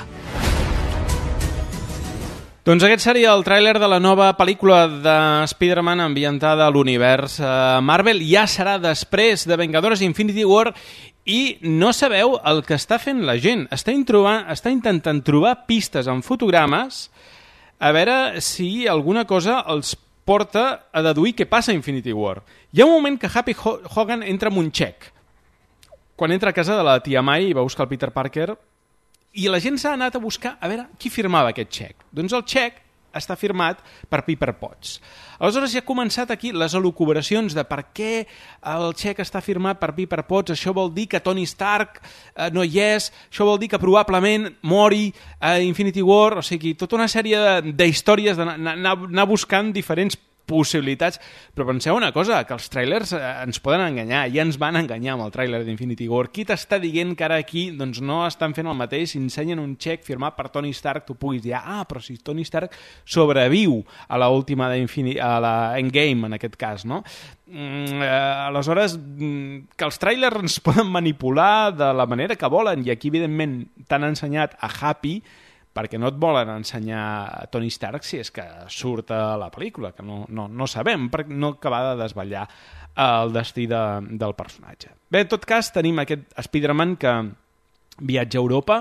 Doncs aquest seria el tràiler de la nova pel·lícula de Spider-Man ambientada a l'univers Marvel. Ja serà després de Vengadores Infinity War i no sabeu el que està fent la gent. Està, introbar, està intentant trobar pistes en fotogrames a veure si alguna cosa els porta a deduir què passa a Infinity War. Hi ha un moment que Happy Hogan entra amb un xec. Quan entra a casa de la tia May i va buscar el Peter Parker, i la gent s'ha anat a buscar a veure qui firmava aquest xec. Doncs el xec està firmat per Pepper Potts. Aleshores ja ha començat aquí les elucubracions de per què el xec està firmat per Pepper Potts. Això vol dir que Tony Stark eh, no hi és, això vol dir que probablement mori a Infinity War, o sigui, tota una sèrie d'històries d'anar anar buscant diferents possibilitats, però penseu una cosa, que els trailers ens poden enganyar, ja ens van enganyar amb el trailer d'Infinity War. Qui t'està dient que ara aquí doncs, no estan fent el mateix, si ensenyen un xec firmat per Tony Stark, tu puguis dir, ah, però si Tony Stark sobreviu a la última d'Infinity, a la Endgame, en aquest cas, no? Mm, eh, aleshores, mm, que els trailers ens poden manipular de la manera que volen, i aquí, evidentment, t'han ensenyat a Happy, perquè no et volen ensenyar Tony Stark si és que surt a la pel·lícula, que no, no, no sabem, perquè no acaba de desvetllar el destí de, del personatge. Bé, en tot cas, tenim aquest Spider-Man que viatja a Europa,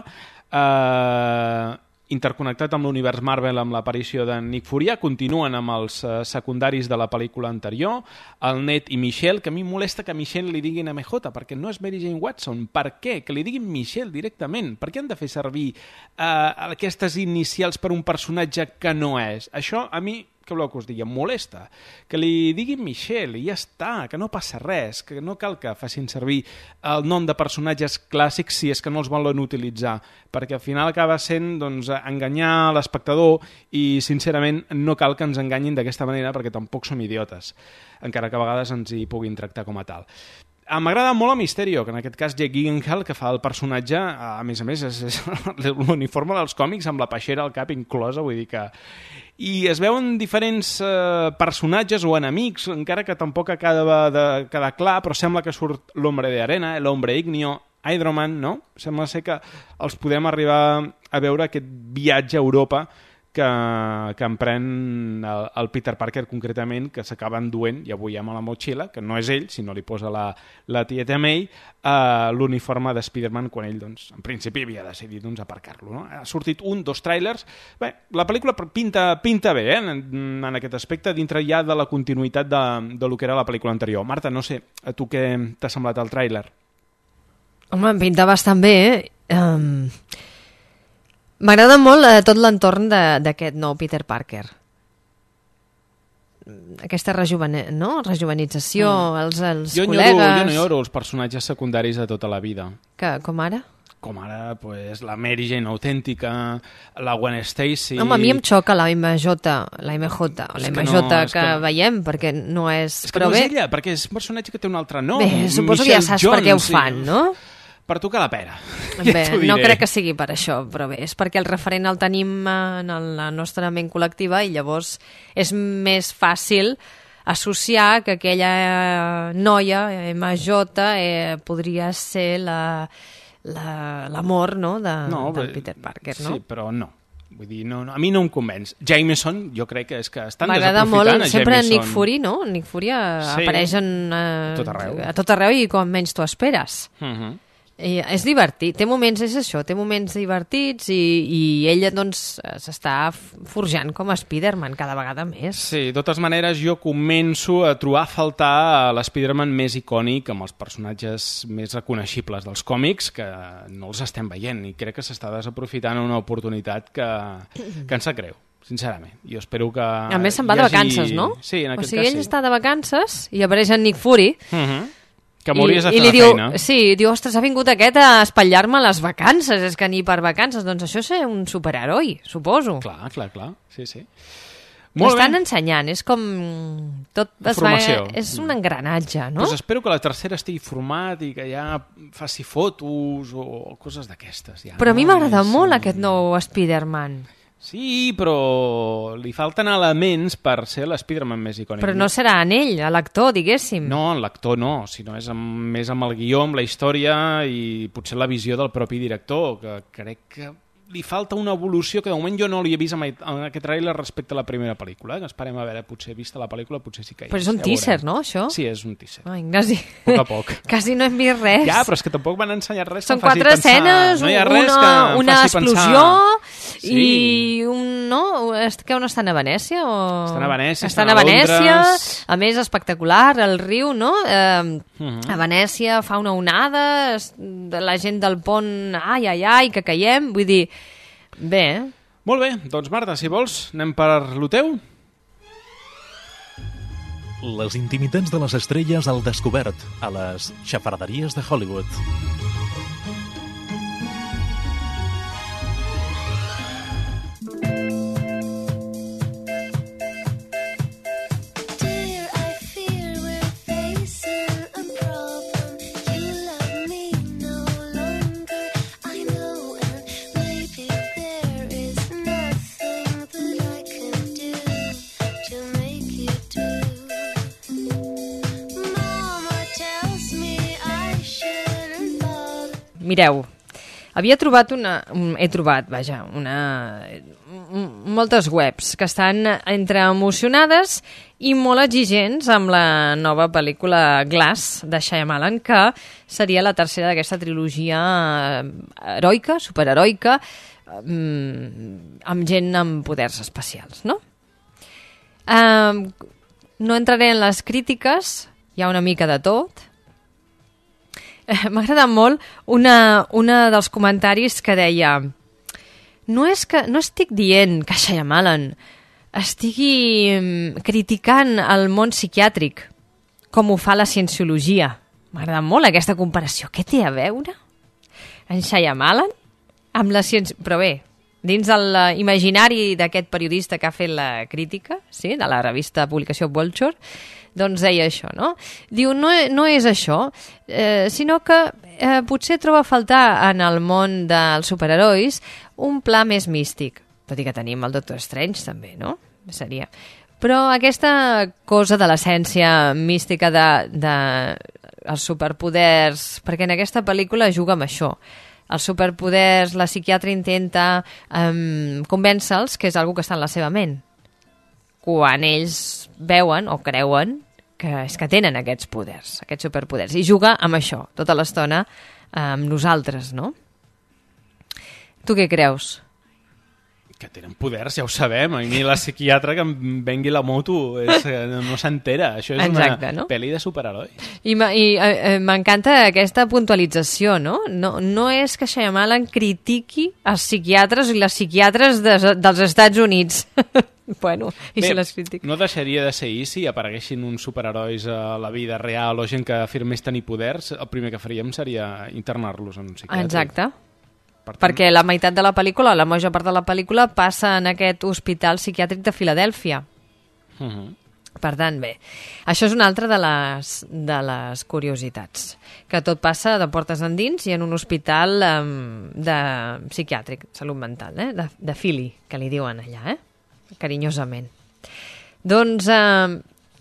eh, interconnectat amb l'univers Marvel amb l'aparició de Nick Fury, continuen amb els eh, secundaris de la pel·lícula anterior, el Ned i Michelle, que a mi em molesta que a Michelle li diguin M J, perquè no és Mary Jane Watson. Per què? Que li diguin Michelle directament. Per què han de fer servir eh, aquestes inicials per un personatge que no és? Això a mi, què voleu que us digui? Em molesta. Que li diguin Michelle i ja està, que no passa res, que no cal que facin servir el nom de personatges clàssics si és que no els volen utilitzar, perquè al final acaba sent doncs, enganyar l'espectador i, sincerament, no cal que ens enganyin d'aquesta manera perquè tampoc som idiotes, encara que a vegades ens hi puguin tractar com a tal. M'agrada molt el Mysterio, que en aquest cas Jake Gyllenhaal, que fa el personatge, a més a més, és, és l'uniforme dels còmics amb la peixera al cap inclosa, vull dir que... I es veuen diferents eh, personatges o enemics, encara que tampoc acaba de quedar clar, però sembla que surt l'Hombre de Arena, l'Hombre Ignio, Hydro-Man, no? Sembla ser que els podem arribar a veure aquest viatge a Europa que, que emprèn el, el Peter Parker concretament, que s'acaba enduent, ja veiem a la motxilla, que no és ell, sinó li posa la, la tieta May, eh, l'uniforme de Spider-Man quan ell, doncs, en principi havia decidit doncs, aparcar-lo. No? Ha sortit un, dos trailers... Bé, la pel·lícula pinta, pinta bé, eh, en, en aquest aspecte, dintre ja de la continuïtat de, de lo que era la pel·lícula anterior. Marta, no sé, a tu què t'ha semblat el tràiler? Home, em pinta bastant bé, eh? Um... M'agrada molt eh, tot l'entorn d'aquest nou Peter Parker. Aquesta rejuvene... no? rejuvenització, mm. els, els jo col·legues... Nyoro, jo n'enyoro els personatges secundaris de tota la vida. Que, com ara? Com ara, pues, la Mary Jane autèntica, la Gwen Stacy... Home, a mi em xoca la M J, la M J, la M J que, que veiem, perquè no és... És que però no bé... és ella, perquè és un personatge que té un altre nom. Bé, suposo Michelle que ja saps Jones, per què ho fan, sí. no? Per tocar la pera. Bé, ja no crec que sigui per això, però bé, és perquè el referent el tenim en la nostra ment col·lectiva i llavors és més fàcil associar que aquella noia, M J, eh, podria ser la, la, l'amor no, de, no, de Peter Parker, no? Sí, però no. Vull dir, no, no, a mi no em convenç. Jameson, jo crec que és que estan m'agrada desaprofitant molt, a sempre Jameson. Nick Fury, no? Nick Fury sí, apareix en, eh, tot arreu. a tot arreu i com menys t'ho esperes. Uh-huh. I és divertit, té moments, és això, té moments divertits i, i ella doncs s'està forjant com a Spider-Man cada vegada més. Sí, de totes maneres jo començo a trobar a faltar l'Spider-Man més icònic amb els personatges més reconeixibles dels còmics que no els estem veient i crec que s'està desaprofitant una oportunitat que, que ens sap greu. Sincerament, jo espero que... A més se'n va de vacances, no? Sí, en aquest cas sí. O sigui, ell sí. està de vacances i apareix en Nick Fury... Uh-huh. Que m'hauries de I, fer i li la diu, feina. sí, diu, ostres, ha vingut aquest a espatllar-me les vacances, és que ni per vacances, doncs això és ser un superheroi, suposo. Clar, clar, clar, sí, sí. L'estan ensenyant, és com... tot es va, és un engranatge, no? Pues espero que la tercera estigui format i que ja faci fotos o coses d'aquestes. Ja, Però no? a mi m'agrada és... molt aquest nou Spider-Man. Sí, però li falten elements per ser l'Spider-Man més icònic. Però no serà en ell, a l'actor, diguéssim. No, en l'actor no, sinó és amb, més amb el guió, amb la història i potser la visió del propi director, que crec que li falta una evolució que de moment jo no li he vist en aquest trailer respecte a la primera pel·lícula, que esperem a veure, potser vista la pel·lícula, potser sí que hi és. Però és un ja teaser, no, això? Sí, és un teaser. Ai, quasi... Poc a poc. Quasi no hem vist res. Ja, però és que tampoc van ensenyar res Són que em faci quatre pensar. escenes, no hi ha res una, que em una faci explosió pensar. i un... No? Que on estan a Venècia? O... Estan a Venècia, estan, estan a, a Venècia, Londres. a més espectacular, el riu, no? Eh, Uh-huh. A Venècia fa una onada, la gent del pont, ai, ai, ai, que caiem, vull dir, bé. Molt bé, doncs Marta, si vols, anem per lo teu? Les intimitats de les estrelles al descobert, a les xafarderies de Hollywood. mireu, havia trobat una... He trobat, vaja, una... moltes webs que estan entre emocionades i molt exigents amb la nova pel·lícula Glass de Shyamalan, que seria la tercera d'aquesta trilogia heroica, superheroica, amb gent amb poders especials, no? Um, no entraré en les crítiques, hi ha una mica de tot. M'ha agradat molt una, una dels comentaris que deia: no és que no estic dient que Shyamalan estigui criticant el món psiquiàtric com ho fa la cienciologia. M'ha agradat molt aquesta comparació. Què té a veure en Shyamalan amb la ciència? Però bé, dins de l'imaginari d'aquest periodista que ha fet la crítica, sí, de la revista Publicació Vulture, doncs deia això, no? Diu, no, no és això, eh, sinó que eh, potser troba a faltar en el món dels superherois un pla més místic. Tot i que tenim el Doctor Strange, també, no? Seria. Però aquesta cosa de l'essència mística de, de els superpoders, perquè en aquesta pel·lícula juga amb això. Els superpoders, la psiquiatra intenta um, convèncer-los que és algo que està en la seva ment, quan ells veuen o creuen que és que tenen aquests poders, aquests superpoders, i juga amb això tota l'estona amb nosaltres, no? Tu què creus? Que tenen poders, ja ho sabem. A mi la psiquiatra que em vengui la moto és, no s'entera. Això és Exacte, una no? pel·li de superherois. I m'encanta aquesta puntualització, no? No, no és que Shyamalan critiqui els psiquiatres i les psiquiatres de, dels Estats Units. Bueno, i Bé, se les critica. No deixaria de ser si apareguessin uns superherois a la vida real o gent que afirmés tenir poders, el primer que faríem seria internar-los en un psiquiatre. Exacte. Per tant... Perquè la meitat de la pel·lícula, la major part de la pel·lícula, passa en aquest hospital psiquiàtric de Filadèlfia. Uh -huh. Per tant, bé, això és una altra de les, de les curiositats, que tot passa de portes endins i en un hospital um, de psiquiàtric, salut mental, eh? de, de Philly, que li diuen allà, eh? Carinyosament. Doncs, eh,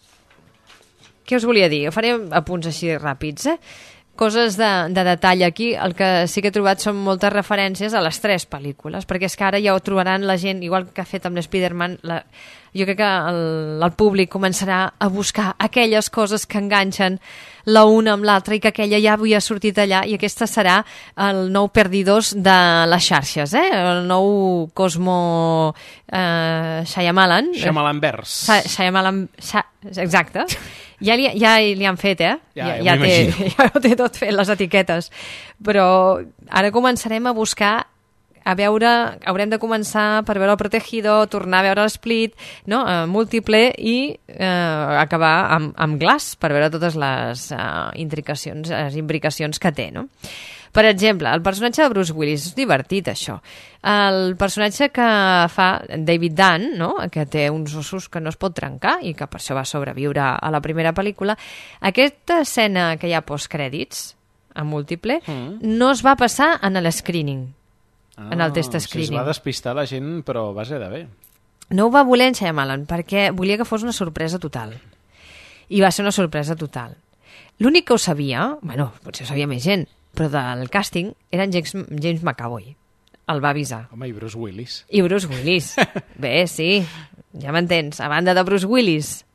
què us volia dir? Faré apunts així ràpids, eh? Coses de, de detall aquí. El que sí que he trobat són moltes referències a les tres pel·lícules, perquè és que ara ja ho trobaran la gent, igual que ha fet amb l'Spiderman, la... jo crec que el, el públic començarà a buscar aquelles coses que enganxen la una amb l'altra i que aquella ja havia sortit allà, i aquesta serà el nou Perdidors de les xarxes, eh? El nou Cosmo eh, Shyamalan. Shyamalanverse. Shyamalan... Exacte. Ja li, ja li han fet, eh? Ja, ja, ja, té, ja ho té tot fet, les etiquetes. Però ara començarem a buscar, a veure, haurem de començar per veure el Protegido, tornar a veure l'Split, no? Uh, múltiple, i uh, acabar amb, amb Glass per veure totes les uh, intricacions, les imbricacions que té, no? Per exemple, el personatge de Bruce Willis, és divertit això. El personatge que fa David Dunn, no? Que té uns ossos que no es pot trencar i que per això va sobreviure a la primera pel·lícula, aquesta escena que hi ha postcrèdits, a múltiple, mm. no es va passar en l'escreening, ah, en el test screening. Si es va despistar la gent, però a base de bé. No ho va voler en Shyamalan, perquè volia que fos una sorpresa total. I va ser una sorpresa total. L'únic que ho sabia, bueno, potser ho sabia més gent, però del càsting eren James, James McAvoy. El va avisar. Home, i Bruce Willis. I Bruce Willis. Bé, sí, ja m'entens. A banda de Bruce Willis.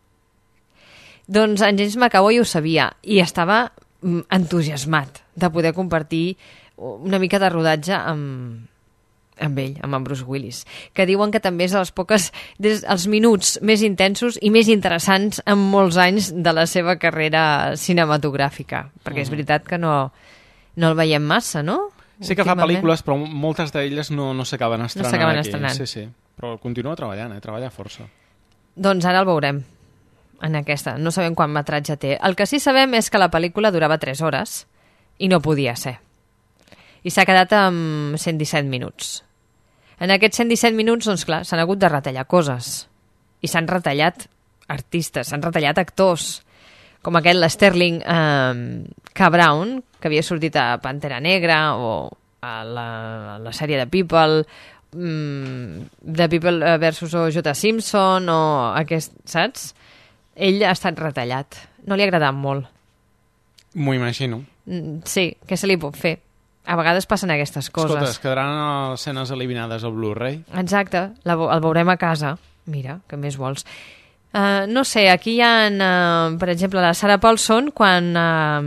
Doncs en James McAvoy ho sabia i estava entusiasmat de poder compartir una mica de rodatge amb, amb ell, amb en Bruce Willis, que diuen que també és de les poques, des dels minuts més intensos i més interessants en molts anys de la seva carrera cinematogràfica, perquè mm. és veritat que no... no el veiem massa, no? Sí que fa pel·lícules, però moltes d'elles no, no s'acaben estrenant. No s'acaben aquí. estrenant. Sí, sí. Però continua treballant, eh? Treballa força. Doncs ara el veurem, en aquesta. No sabem quant metratge té. El que sí sabem és que la pel·lícula durava tres hores i no podia ser. I s'ha quedat amb cent disset minuts. En aquests cent disset minuts, doncs clar, s'han hagut de retallar coses. I s'han retallat artistes, s'han retallat actors, com aquest l'Sterling eh, K. Brown, que havia sortit a Pantera Negra o a la, a la sèrie de People, mm, de People versus O J. Simpson o aquest, saps? Ell ha estat retallat. No li ha agradat molt. M'ho imagino. Mm, sí, què se li pot fer? A vegades passen aquestes coses. Escolta, es quedaran escenes eliminades al Blu-ray? Exacte, la, el veurem a casa. Mira, què més vols? Uh, no sé, aquí hi ha, uh, per exemple, la Sarah Paulson, quan uh,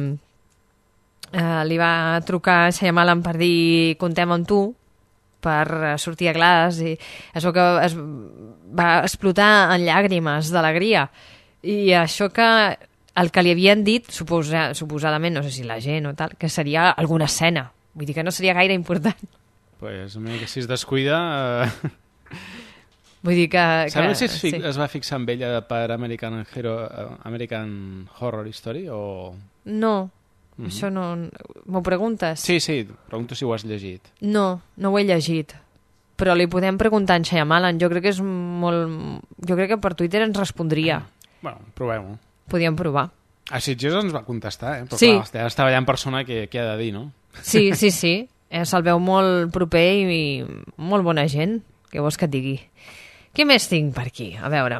uh, li va trucar a Shyamalan per dir contem amb tu, per uh, sortir a Glass, i es veu que es va explotar en llàgrimes d'alegria. I això que el que li havien dit, suposa, suposadament, no sé si la gent o tal, que seria alguna escena. Vull dir que no seria gaire important. Pues, a mi que si es descuida... Uh... Vull dir que... Saps si es, fi... sí. es va fixar amb ella per American, Hero... American Horror Story o...? No, mm-hmm. això no... M'ho preguntes? Sí, sí, pregunto si ho has llegit. No, no ho he llegit. Però li podem preguntar en Shyamalan. Jo crec que és molt... Jo crec que per Twitter ens respondria. Bueno, provem-ho. Podíem provar. A Sitges ens va contestar, eh? Però sí. clar, estava allà en persona, què, què ha de dir, no? Sí, sí, sí. Eh, Se'l veu molt proper i, i molt bona gent. Què vols que et digui? Què més tinc per aquí? A veure.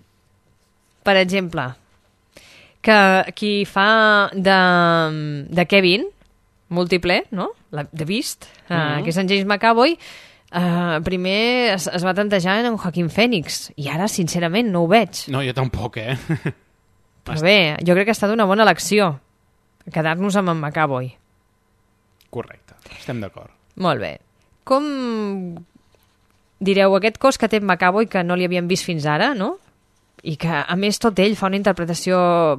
Per exemple, que qui fa de, de Kevin, múltiple, no? La, The Beast, uh, mm-hmm. que és en James McAvoy, uh, primer es, es va tantejar en Joaquin Phoenix, i ara, sincerament, no ho veig. No, jo tampoc, eh? Però bé, jo crec que ha estat una bona elecció, quedar-nos amb en McAvoy. Correcte, estem d'acord. Molt bé. Com direu, aquest cos que té en McAvoy, que no li havíem vist fins ara, no? I que, a més, tot ell fa una interpretació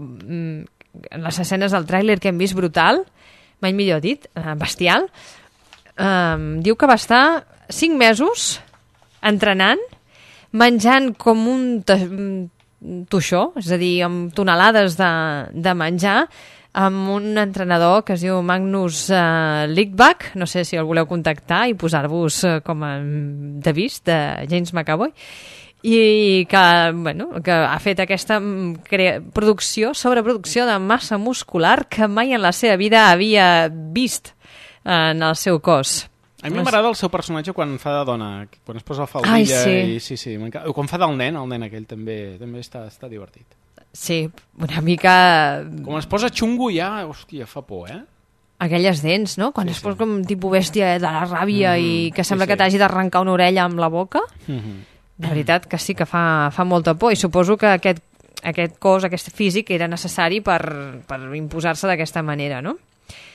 en les escenes del tràiler que hem vist brutal, mai millor dit, bestial. Um, diu que va estar cinc mesos entrenant, menjant com un toixó, és a dir, amb tonelades de, de menjar, amb un entrenador que es diu Magnus uh, Lickback, no sé si el voleu contactar i posar-vos uh, com a The Beast de James McAvoy, i que, bueno, que ha fet aquesta crea- producció, sobreproducció de massa muscular que mai en la seva vida havia vist en el seu cos. A mi m'agrada el seu personatge quan fa de dona, quan es posa faldilla. Ai, sí. I sí, sí, m'encanta. Quan fa del nen, el nen aquell també també està, està divertit. Sí, una mica... Com es posa xungo ja, hòstia, fa por, eh? Aquelles dents, no? Quan sí, es posa sí. com tipus bèstia de la ràbia mm-hmm. i que sembla sí, sí. que t'hagi d'arrencar una orella amb la boca. Mm-hmm. De veritat que sí que fa, fa molta por, i suposo que aquest, aquest cos, aquest físic era necessari per, per imposar-se d'aquesta manera, no?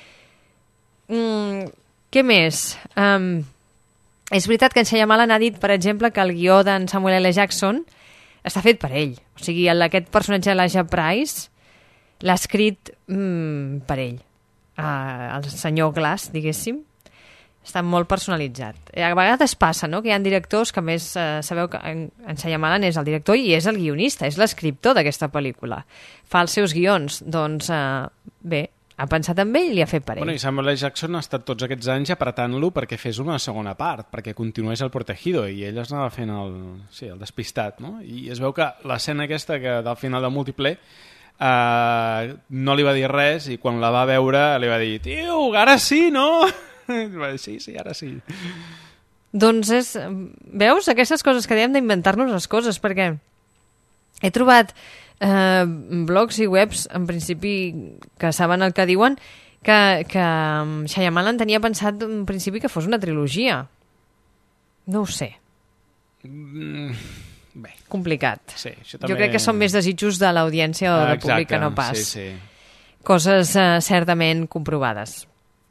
Mm, què més? Um, és veritat que en Shyamalan ha dit, per exemple, que el guió d'en Samuel L. Jackson està fet per ell. O sigui, el, aquest personatge de l'Aja Price l'ha escrit mm, per ell. Uh, el senyor Glass, diguéssim. Està molt personalitzat. A vegades passa, no?, que hi ha directors que, a més, eh, sabeu que en, en Shyamalan és el director i és el guionista, és l'escriptor d'aquesta pel·lícula. Fa els seus guions. Doncs, eh, bé, ha pensat en ell i li ha fet per ell. Bueno, i Samuel L. Jackson ha estat tots aquests anys apretant-lo perquè fes una segona part, perquè continués el Protegido, i ell es anava fent el, sí, el despistat, no? I es veu que l'escena aquesta que del final de Múltiple eh, no li va dir res, i quan la va veure li va dir, tio, ara sí, no? Sí, sí, ara sí. Doncs és... Veus? Aquestes coses que dèiem d'inventar-nos les coses, perquè he trobat eh, blogs i webs, en principi, que saben el que diuen, que, que Shyamalan tenia pensat en principi que fos una trilogia. No ho sé. Mm, bé. Complicat. Sí, això també... Jo crec que són més desitjos de l'audiència o del públic que no pas. Sí, sí. Coses eh, certament comprovades.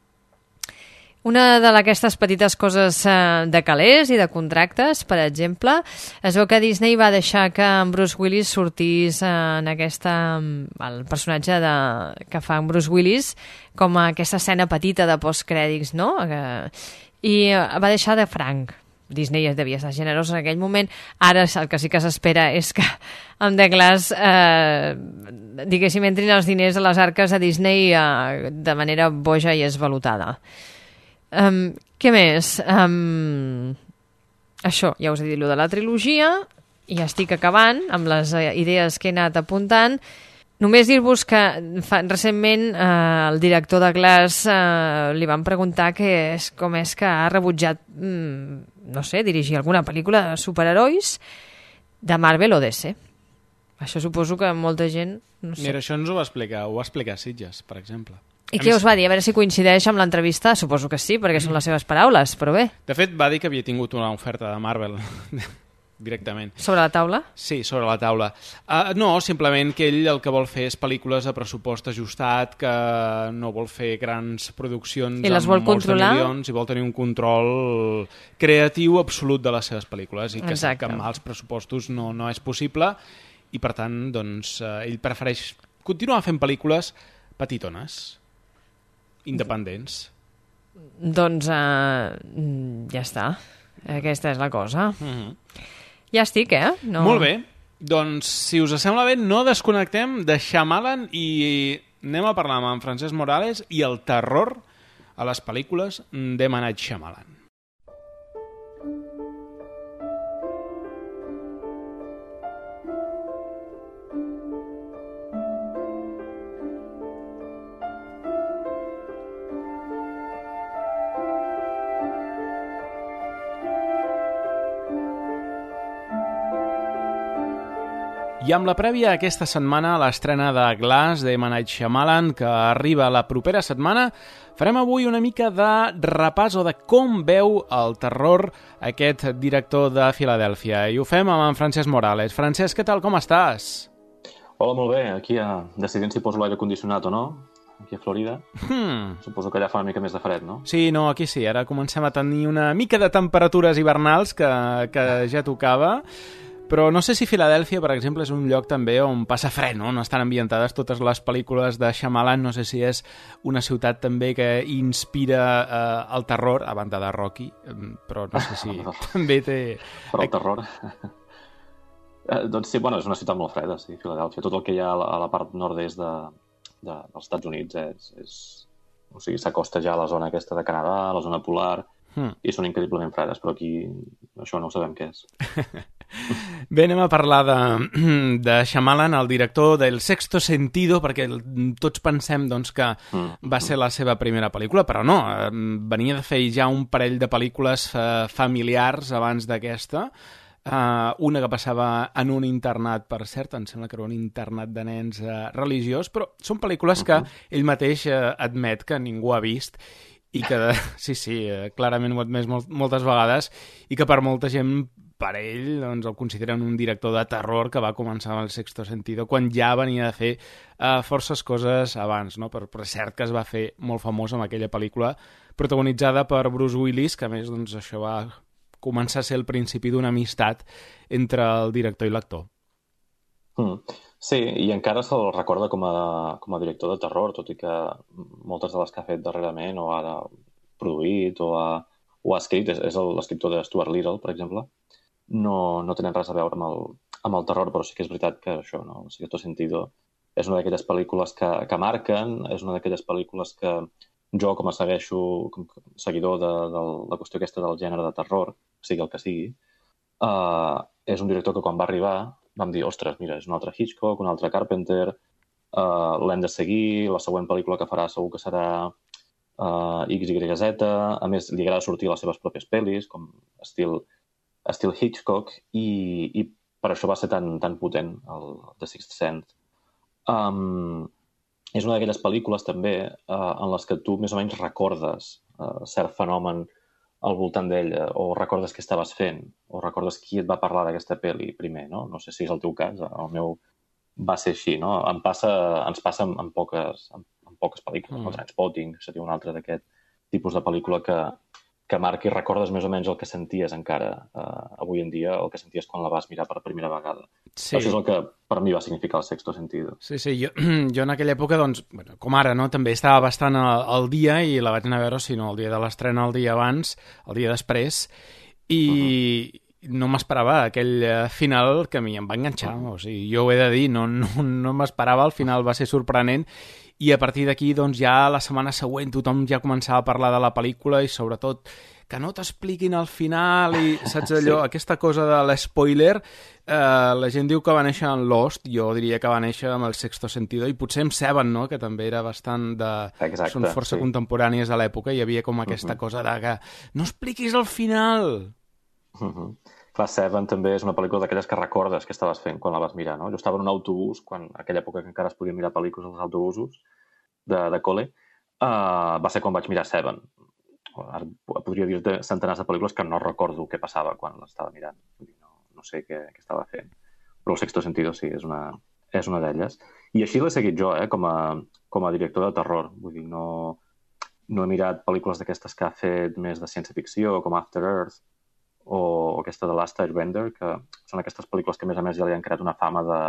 Una d'aquestes petites coses eh, de calés i de contractes, per exemple, es veu que Disney va deixar que en Bruce Willis sortís eh, en aquesta... el personatge de, que fa en Bruce Willis com a aquesta escena petita de postcrèdits, no? Eh, I eh, va deixar de franc. Disney es devia estar generós en aquell moment. Ara el que sí que s'espera és que amb The Glass eh, diguéssim, entrin els diners a les arques a Disney eh, de manera boja i esvalutada. Um, què més? Um, això, ja us he dit, lo de la trilogia, i ja estic acabant amb les idees que he anat apuntant. Només dir-vos que fa, recentment eh, el director de Glass eh, li van preguntar que és, com és que ha rebutjat, mm, no sé, dirigir alguna pel·lícula de superherois de Marvel o D C. Això suposo que molta gent... No sé. Mira, això ens ho va explicar, ho va explicar Sitges, per exemple. I què us va dir? A veure si coincideix amb l'entrevista. Suposo que sí, perquè són les seves paraules, però bé. De fet, va dir que havia tingut una oferta de Marvel directament. Sobre la taula? Sí, sobre la taula. Uh, no, simplement que ell el que vol fer és pel·lícules a pressupost ajustat, que no vol fer grans produccions I les vol amb molts controlar? de milions, i vol tenir un control creatiu absolut de les seves pel·lícules, i que, Exacte. que amb alts pressupostos no, no és possible, i per tant, doncs, uh, ell prefereix continuar fent pel·lícules petitones, independents. Doncs uh, ja està. Aquesta és la cosa. Mm-hmm. Ja estic, eh? No... Molt bé. Doncs, si us sembla bé, no desconnectem de Shyamalan i anem a parlar amb en Francesc Morales i el terror a les pel·lícules d'M. Night Shyamalan. I amb la prèvia aquesta setmana a l'estrena de Glass de M. Night Shyamalan, que arriba la propera setmana, farem avui una mica de repàs o de com veu el terror aquest director de Filadèlfia. I ho fem amb en Francesc Morales. Francesc, què tal? Com estàs? Hola, molt bé. Aquí a... decidint si poso l'aire condicionat o no, aquí a Florida. Hmm. Suposo que allà fa una mica més de fred, no? Sí, no, aquí sí. Ara comencem a tenir una mica de temperatures hivernals que, que ja tocava. Però no sé si Filadèlfia, per exemple, és un lloc també on passa fred, no? No estan ambientades totes les pel·lícules de Shyamalan. No sé si és una ciutat també que inspira eh, el terror, a banda de Rocky, però no sé si també té... Però el terror... eh, doncs sí, bueno, és una ciutat molt freda, sí, Filadèlfia. Tot el que hi ha a la, a la part nord-est de, de, dels Estats Units és... és... O sigui, s'acosta ja a la zona aquesta de Canadà, a la zona polar, hmm. i són increïblement fredes, però aquí això no ho sabem què és. Bé, anem a parlar de, de Shyamalan, el director del Sexto Sentido, perquè tots pensem doncs, que va ser la seva primera pel·lícula, però no, venia de fer ja un parell de pel·lícules familiars abans d'aquesta, uh, una que passava en un internat, per cert, em sembla que era un internat de nens uh, religiós, però són pel·lícules que ell mateix uh, admet que ningú ha vist, i que, sí, sí, clarament ho ha admès molt, moltes vegades, i que per molta gent, per ell, doncs, el consideren un director de terror que va començar amb el Sexto Sentido, quan ja venia de fer uh, forces coses abans, no? Per, per cert que es va fer molt famós amb aquella pel·lícula protagonitzada per Bruce Willis, que a més, doncs, això va començar a ser el principi d'una amistat entre el director i l'actor. Mm. Sí, i encara se'l recorda com a, com a director de terror, tot i que moltes de les que ha fet darrerament o ha produït o ha, o ha escrit, és, és l'escriptor de Stuart Little, per exemple, no, no tenen res a veure amb el, amb el terror, però sí que és veritat que això, no? El Sexto Sentido és una d'aquelles pel·lícules que, que marquen, és una d'aquelles pel·lícules que jo, com a segueixo, com a seguidor de, de la qüestió aquesta del gènere de terror, sigui el que sigui, uh, és un director que quan va arribar vam dir, ostres, mira, és un altre Hitchcock, un altre Carpenter, uh, l'hem de seguir, la següent pel·lícula que farà segur que serà uh, X Y Z, a més li agrada sortir les seves pròpies pel·lis, com estil, estil Hitchcock, i, i per això va ser tan, tan potent el The Sixth Sense. Um, és una d'aquelles pel·lícules també uh, en les que tu més o menys recordes uh, cert fenomen al voltant d'ell, o recordes què estaves fent, o recordes qui et va parlar d'aquesta pel·li primer, no? No sé si és el teu cas, el meu va ser així, no? Em passa, ens passa en, en, poques, en, en poques pel·lícules, mm. el Trainspotting seria un altre d'aquest tipus de pel·lícula que, que marca i recordes més o menys el que senties encara uh, avui en dia, el que senties quan la vas mirar per primera vegada. Sí. Això és el que per mi va significar el Sexto Sentido. Sí, sí, jo, jo en aquella època, doncs, bueno, com ara, no? També estava bastant al, al dia i la vaig anar a veure, si no, el dia de l'estrena, el dia abans, el dia després, i uh-huh. no m'esperava aquell final que a mi em va enganxar. Uh-huh. O sigui, jo ho he de dir, no, no, no m'esperava, el final va ser sorprenent, i a partir d'aquí, doncs, ja la setmana següent tothom ja començava a parlar de la pel·lícula i sobretot que no t'expliquin al final i saps allò, sí. Aquesta cosa de l'espoiler, eh, la gent diu que va néixer en Lost, jo diria que va néixer amb el Sexto Sentido i potser amb Seven, no? Que també era bastant de... Exacte, són força sí. contemporànies a l'època i hi havia com aquesta uh-huh. cosa de que no expliquis el final! Uh-huh. Clar, Seven també és una pel·lícula d'aquelles que recordes que estaves fent quan la vas mirar, no? Jo estava en un autobús, quan, en aquella època que encara es podia mirar pel·lícules als autobusos de, de col·le, uh, va ser quan vaig mirar Seven. Ara podria dir-te centenars de pel·lícules que no recordo què passava quan l'estava mirant. No, no sé què, què estava fent. Però el Sexto Sentido sí, és una, és una d'elles. I així l'he seguit jo, eh, com a, com a director de terror. Vull dir, no, no he mirat pel·lícules d'aquestes que ha fet més de ciència-ficció, com After Earth, o, o aquesta de Last Airbender, que són aquestes pel·lícules que, a més a més, ja li han creat una fama de,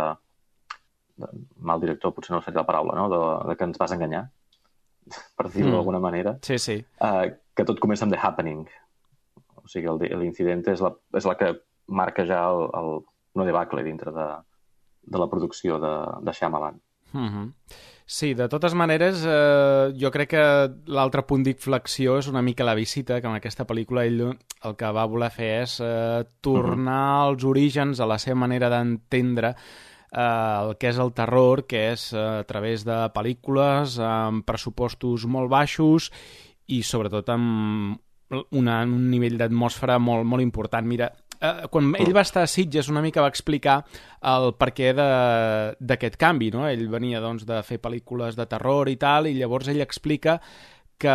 de mal director, potser no seria la paraula, no? de, de que ens vas enganyar, per dir-ho mm. d'alguna manera. Sí, sí. Uh, que tot comença amb The Happening. O sigui, l'incident és, la, és la que marca ja el, el, una debacle dintre de, de la producció de, de Shyamalan. Mm-hmm. Sí, de totes maneres, eh, jo crec que l'altre punt d'inflexió és una mica La visita, que amb aquesta pel·lícula ell el que va voler fer és eh, tornar mm-hmm. als orígens, a la seva manera d'entendre eh, el que és el terror, que és eh, a través de pel·lícules amb pressupostos molt baixos i sobretot amb una, un nivell d'atmosfera molt, molt important. Mira, eh, quan ell va estar a Sitges una mica va explicar el perquè d'aquest canvi, no? Ell venia doncs, de fer pel·lícules de terror i tal, i llavors ell explica que,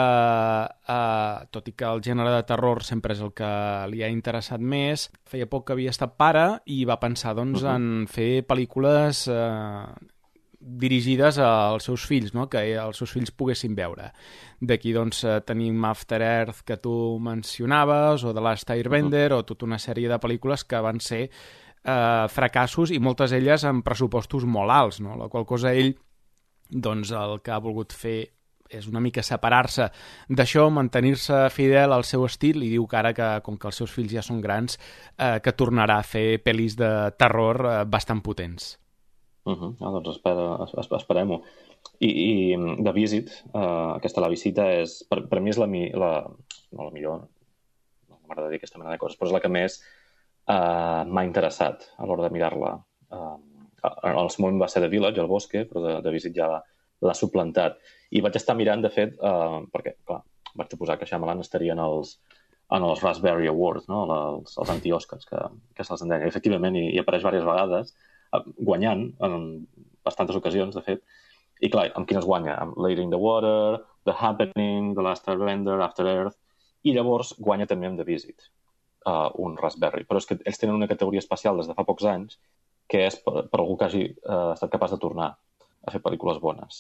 eh, tot i que el gènere de terror sempre és el que li ha interessat més, feia poc que havia estat pare i va pensar doncs, uh-huh. en fer pel·lícules eh, dirigides als seus fills, no? Que els seus fills poguessin veure. D'aquí doncs, tenim After Earth, que tu mencionaves, o The Last Airbender, uh-huh. o tota una sèrie de pel·lícules que van ser eh, fracassos i moltes d'elles amb pressupostos molt alts, no? La qual cosa ell doncs, el que ha volgut fer és una mica separar-se d'això, mantenir-se fidel al seu estil, i diu que ara, que, com que els seus fills ja són grans, eh, que tornarà a fer pel·lis de terror eh, bastant potents. Uh-huh. Ah, doncs espera, esperem-ho. I, i The Visit, uh, aquesta La visita, és, per, per mi és la, la, no la millor, no m'agrada dir aquesta mena de coses, però és la que més uh, m'ha interessat a l'hora de mirar-la. Uh, en el moment va ser The Village, el Bosque, però The, The Visit ja l'ha suplantat. I vaig estar mirant, de fet, uh, perquè, clar, vaig suposar que Shyamalan estaria en els, en els Raspberry Awards, no? els, els anti-Oscars, que, que se'ls endenya. Efectivament, hi, hi apareix diverses vegades, guanyant en bastantes ocasions, de fet. I clar, amb quines guanya? Amb Lady in the Water, The Happening, The Last Airbender, After Earth, i llavors guanya també amb The Visit, uh, un Raspberry. Però és que ells tenen una categoria especial des de fa pocs anys que és per, per algú que hagi uh, estat capaç de tornar a fer pel·lícules bones,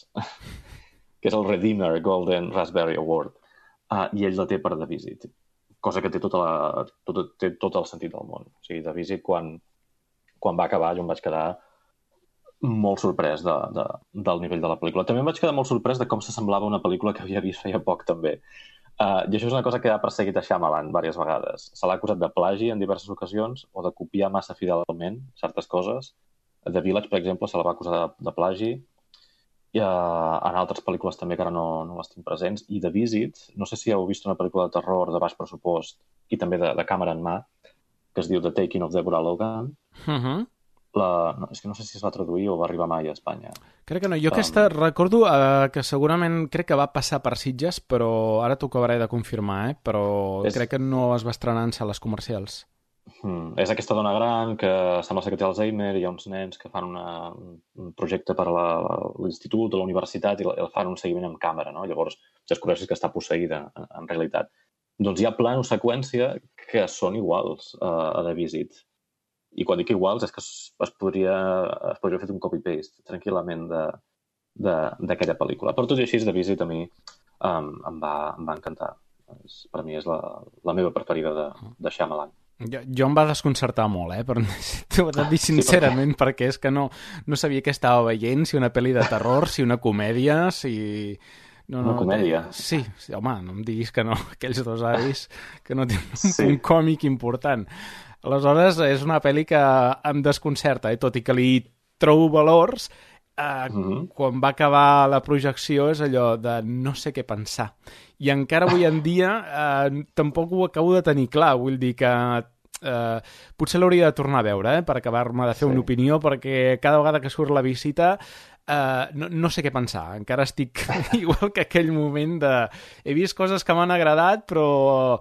que és el Redeemer Golden Raspberry Award, uh, i ell la té per The Visit, cosa que té, tota la, tot, té tot el sentit del món. O sigui, The Visit, quan quan va acabar, jo em vaig quedar molt sorprès de, de, del nivell de la pel·lícula. També em vaig quedar molt sorprès de com s'assemblava una pel·lícula que havia vist feia poc, també. Uh, I això és una cosa que ha perseguit a Shyamalan diverses vegades. Se l'ha acusat de plagi en diverses ocasions o de copiar massa fidelment certes coses. The Village, per exemple, se la va acusar de, de plagi. I uh, en altres pel·lícules també, que ara no, no les tinc presents. I The Visit, no sé si heu vist una pel·lícula de terror de baix pressupost i també de, de càmera en mà, que es diu The Taking of Deborah Logan. Uh-huh. La, no, és que no sé si es va traduir o va arribar mai a Espanya. Crec que no. Jo um... aquesta recordo uh, que segurament crec que va passar per Sitges, però ara t'ho acabaré de confirmar, eh? Però és... crec que no es va estrenar en sales comercials. Hmm. És aquesta dona gran que sembla ser que té Alzheimer, i hi ha uns nens que fan una, un projecte per a l'institut o la universitat i el fan un seguiment amb càmera, no? Llavors descobreixes que està posseïda en, en realitat. Doncs hi ha plans o seqüència que són iguals uh, a The Visit. I quan dic iguals és que es, es podria es podria fer un copy-paste tranquil·lament d'aquella pel·lícula. Però tot i així, The Visit a mi um, em, va, em va encantar. És, per mi és la, la meva preferida de, de Shyamalan. Jo, jo em va desconcertar molt, eh? Però t'ho he de dir sincerament, sí, perquè... perquè és que no, no sabia què estava veient, si una pel·li de terror, si una comèdia, si... No, no, una comèdia. Sí, sí, home, no em diguis que no, aquells dos avis que no tenen un sí. punt còmic important. Aleshores, és una pel·li que em desconcerta, eh? Tot i que li trobo valors, eh, mm-hmm. quan va acabar la projecció és allò de no sé què pensar. I encara avui en dia eh, tampoc ho acabo de tenir clar, vull dir que eh, potser l'hauria de tornar a veure, eh, per acabar-me de fer sí. una opinió, perquè cada vegada que surt La visita Uh, no, no sé què pensar, encara estic igual que aquell moment de... He vist coses que m'han agradat, però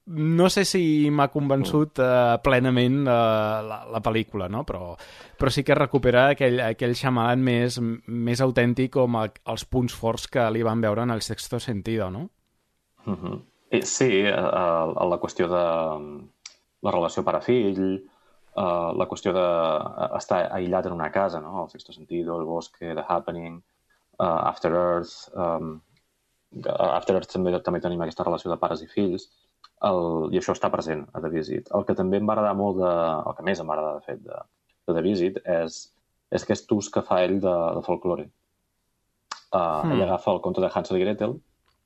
no sé si m'ha convençut uh, plenament uh, la, la pel·lícula, no? Però, però sí que recupera aquell, aquell Shyamalan més, més autèntic com el, els punts forts que li van veure en el Sexto Sentido, no? Uh-huh. Sí, uh, la qüestió de la relació pare-fill, uh, la qüestió d'estar aïllat en una casa, no? El Sexto Sentido, el bosque, The Happening, uh, After Earth... Um, After Earth també, també tenim aquesta relació de pares i fills, el, i això està present a The Visit. El que també em va agradar molt, de, el que més em va agradar, de fet, de, de The Visit és, és aquest ús que fa ell de, de folklore. Uh, mm. Ell agafa el conte de Hansel i Gretel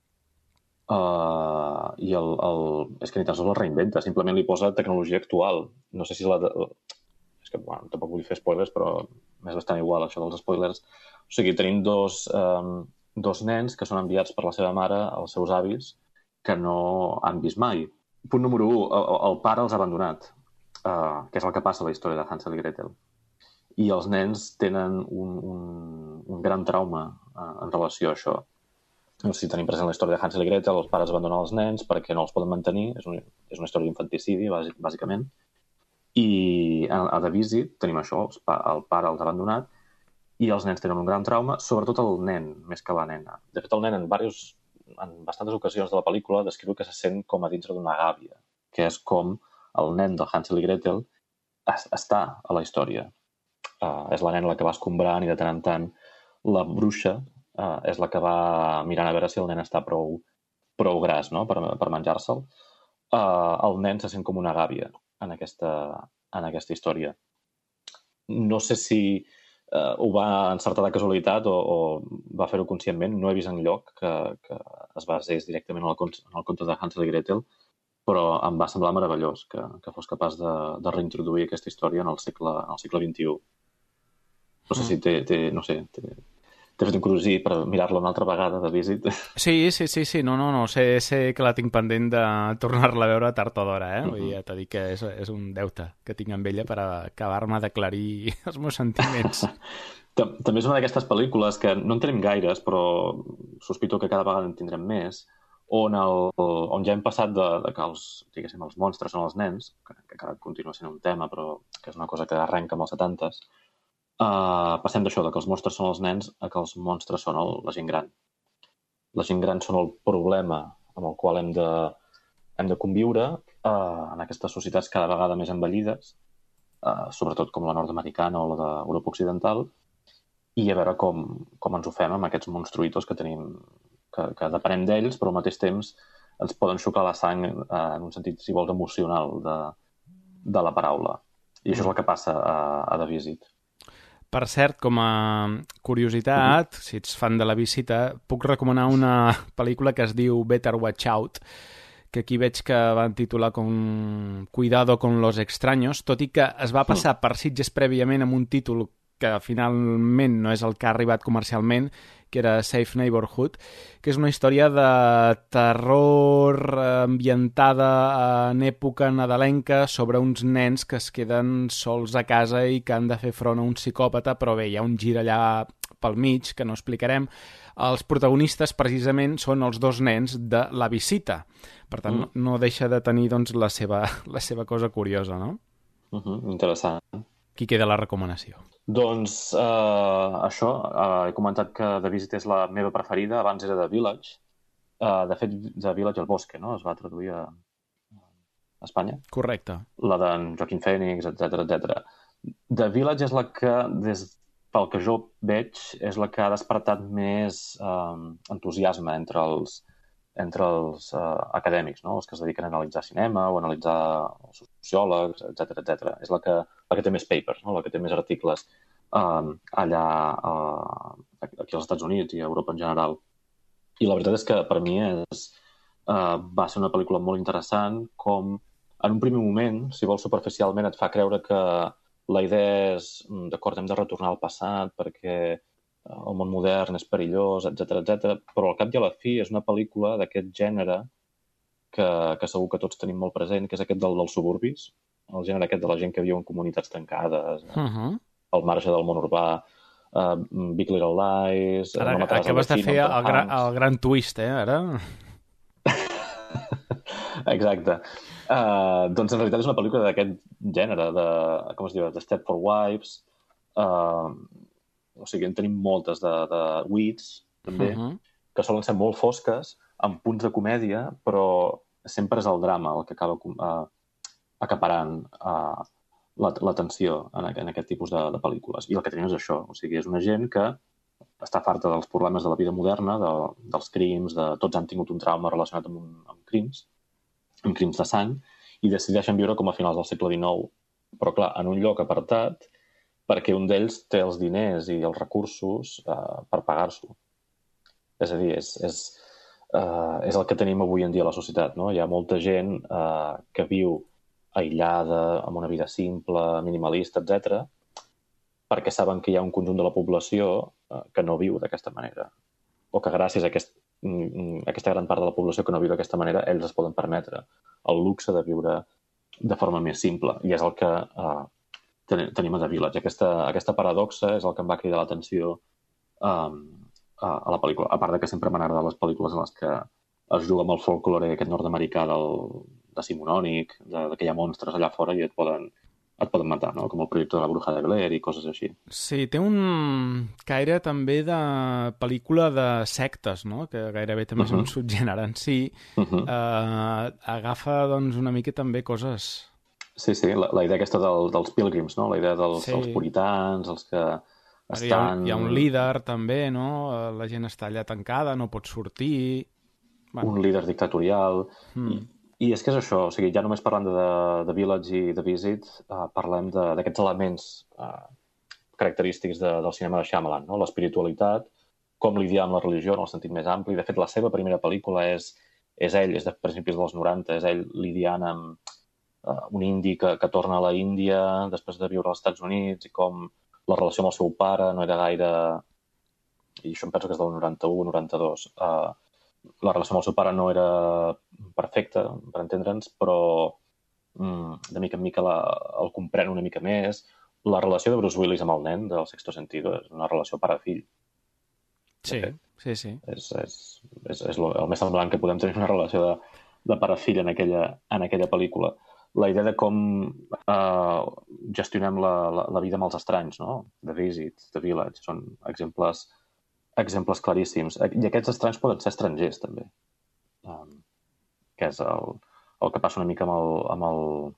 uh, i el, el, és que ni tan sols el reinventa, simplement li posa tecnologia actual. No sé si la... De, és que, bueno, tampoc vull fer spoilers, però m'és bastant igual, això dels spoilers. O sigui, tenim dos... Um, dos nens que són enviats per la seva mare als seus avis que no han vist mai. Punt número u, el, el pare els ha abandonat, uh, que és el que passa a la història de Hansel i Gretel. I els nens tenen un, un, un gran trauma uh, en relació a això. No sé si tenim present la història de Hansel i Gretel, els pares abandonen els nens perquè no els poden mantenir, és, un, és una història d'infanticidi, bàsicament. I a, a The Visit tenim això, el pare els ha abandonat, i els nens tenen un gran trauma, sobretot el nen, més que la nena. De fet, el nen en, diversos, en bastantes ocasions de la pel·lícula descriu que se sent com a dintre d'una gàbia, que és com el nen del Hansel i Gretel es, està a la història. Uh, és la nena la que va escombrant i de tant en tant la bruixa uh, és la que va mirant a veure si el nen està prou, prou gras, no?, per, per menjar-se'l. Uh, el nen se sent com una gàbia en aquesta, en aquesta història. No sé si Uh, ho va encertar de casualitat o, o va fer-ho conscientment. No he vist enlloc que, que es basés directament en el, en el conte de Hansel i Gretel, però em va semblar meravellós que, que fos capaç de, de reintroduir aquesta història en el segle, en el segle vint-i-u. No sé si té, té, no sé, té, t'he fet un crucí per mirar-la una altra vegada de Visit. Sí, sí, sí, sí. No, no, no. Sé, sé que la tinc pendent de tornar-la a veure tard o d'hora, eh? Uh-huh. Ja t'he dit que és, és un deute que tinc amb ella per acabar-me d'aclarir els meus sentiments. També és una d'aquestes pel·lícules que no en tenim gaires, però sospito que cada vegada en tindrem més, on, el, on ja hem passat de, de que els, diguéssim, els monstres són els nens, que, que encara continua sent un tema, però que és una cosa que arrenca amb els setantes. Uh, passem d'això, de que els monstres són els nens, a que els monstres són el, la gent gran. La gent gran són el problema amb el qual hem de, hem de conviure uh, en aquestes societats cada vegada més envellides, uh, sobretot com la nord-americana o la d'Europa Occidental, i a veure com, com ens ho fem amb aquests monstruïtos que tenim, que, que depenem d'ells, però al mateix temps ens poden xocar la sang uh, en un sentit, si vols, emocional de, de la paraula. I això és el que passa a, a The Visit. Per cert, com a curiositat, uh-huh. si ets fan de La Visita, puc recomanar una pel·lícula que es diu Better Watch Out, que aquí veig que van titular com Cuidado con los extraños, tot i que es va passar uh-huh. per Sitges prèviament amb un títol que finalment no és el que ha arribat comercialment, que era Safe Neighborhood, que és una història de terror ambientada en època nadalenca sobre uns nens que es queden sols a casa i que han de fer front a un psicòpata, però bé, hi ha un gir allà pel mig, que no explicarem. Els protagonistes, precisament, són els dos nens de La Visita. Per tant, mm. no deixa de tenir doncs, la, seva, la seva cosa curiosa, no? Uh-huh. Interessant. Aquí queda la recomanació. Doncs uh, això, uh, he comentat que The Visit és la meva preferida, abans era The Village. Uh, de fet, The Village, el bosque, no? Es va traduir a, a Espanya. Correcte. La d'en Joaquin Phoenix, etcètera, etcètera. The Village és la que, des pel que jo veig, és la que ha despertat més um, entusiasme entre els, entre els uh, acadèmics, no? Els que es dediquen a analitzar cinema o a analitzar els sociòlegs, etcètera, etcètera. És la que, la que té més papers, no? La que té més articles um, allà uh, aquí als Estats Units i a Europa en general. I la veritat és que per mi és, uh, va ser una pel·lícula molt interessant, com en un primer moment, si vols superficialment, et fa creure que la idea és, d'acord, hem de retornar al passat perquè el món modern és perillós, etcètera, etcètera, però al cap i a la fi és una pel·lícula d'aquest gènere que, que segur que tots tenim molt present, que és aquest del, dels suburbis, el gènere aquest de la gent que viu en comunitats tancades, uh-huh. al marge del món urbà, uh, Big Little Lies... Ara no acabes de fer el, gra, el gran twist, eh, ara? Exacte. Uh, doncs en realitat és una pel·lícula d'aquest gènere, de, com es diu, de Stepford Wives. Uh, o sigui, en tenim moltes de, de Weeds, també, uh -huh. que solen ser molt fosques, amb punts de comèdia, però sempre és el drama el que acaba uh, acaparant uh, l'atenció en, en aquest tipus de, de pel·lícules. I el que tenim és això, o sigui, és una gent que està farta dels problemes de la vida moderna, de, dels crims, de tots han tingut un trauma relacionat amb, un, amb crims, amb crims de sang, i decideixen viure com a finals del segle dinou, però clar, en un lloc apartat, perquè un d'ells té els diners i els recursos uh, per pagar-s'ho. És a dir, és, és, uh, és el que tenim avui en dia a la societat, no? Hi ha molta gent uh, que viu aïllada, amb una vida simple, minimalista, etcètera, perquè saben que hi ha un conjunt de la població uh, que no viu d'aquesta manera. O que gràcies a aquest, mm, aquesta gran part de la població que no viu d'aquesta manera, ells es poden permetre el luxe de viure de forma més simple. I és el que uh, ten tenim a The Village. Aquesta, aquesta paradoxa és el que em va cridar l'atenció um, a, a la pel·lícula. A part de que sempre m'han agradat les pel·lícules en les que es juga amb el folklore aquest nord-americà del, decimonònic, de, de que hi ha monstres allà fora i et poden, et poden matar, no? Com el projecte de la Bruja de Blair i coses així. Sí, té un caire també de pel·lícula de sectes, no? Que gairebé també uh -huh. és un subgènere en si. Uh -huh. eh, agafa doncs, una mica també coses... Sí, sí, la, la idea aquesta del, dels pilgrims, no? La idea dels, sí. dels puritans, els que estan... Hi ha, hi ha un líder també, no? La gent està allà tancada, no pot sortir... Bueno. Un líder dictatorial... Mm. I, I és que és això, o sigui, ja només parlant de The Village i The Visit, uh, parlem d'aquests elements uh, característics de, del cinema de Shyamalan, no? L'espiritualitat, com lidiar amb la religió en el sentit més ampli. De fet, la seva primera pel·lícula és, és ell, és de principis dels noranta, és ell lidiant amb uh, un indi que, que torna a la Índia després de viure als Estats Units i com la relació amb el seu pare no era gaire... I això em penso que és del noranta-u o noranta-dos. Uh, la relació amb el seu pare no era perfecta, per entendre'ns, però mm, de mica en mica la, el comprèn una mica més. La relació de Bruce Willis amb el nen del Sexto Sentido és una relació pare-fill. Sí, sí, sí. És, és, és, és lo, el més semblant que podem tenir una relació de, de pare-fill en aquella, en aquella pel·lícula. La idea de com eh, gestionem la, la, la vida amb els estranys, no? The Visit, The Village, són exemples exemples claríssims. I aquests estranys poden ser estrangers, també. Um, que és el, el que passa una mica amb el, amb el,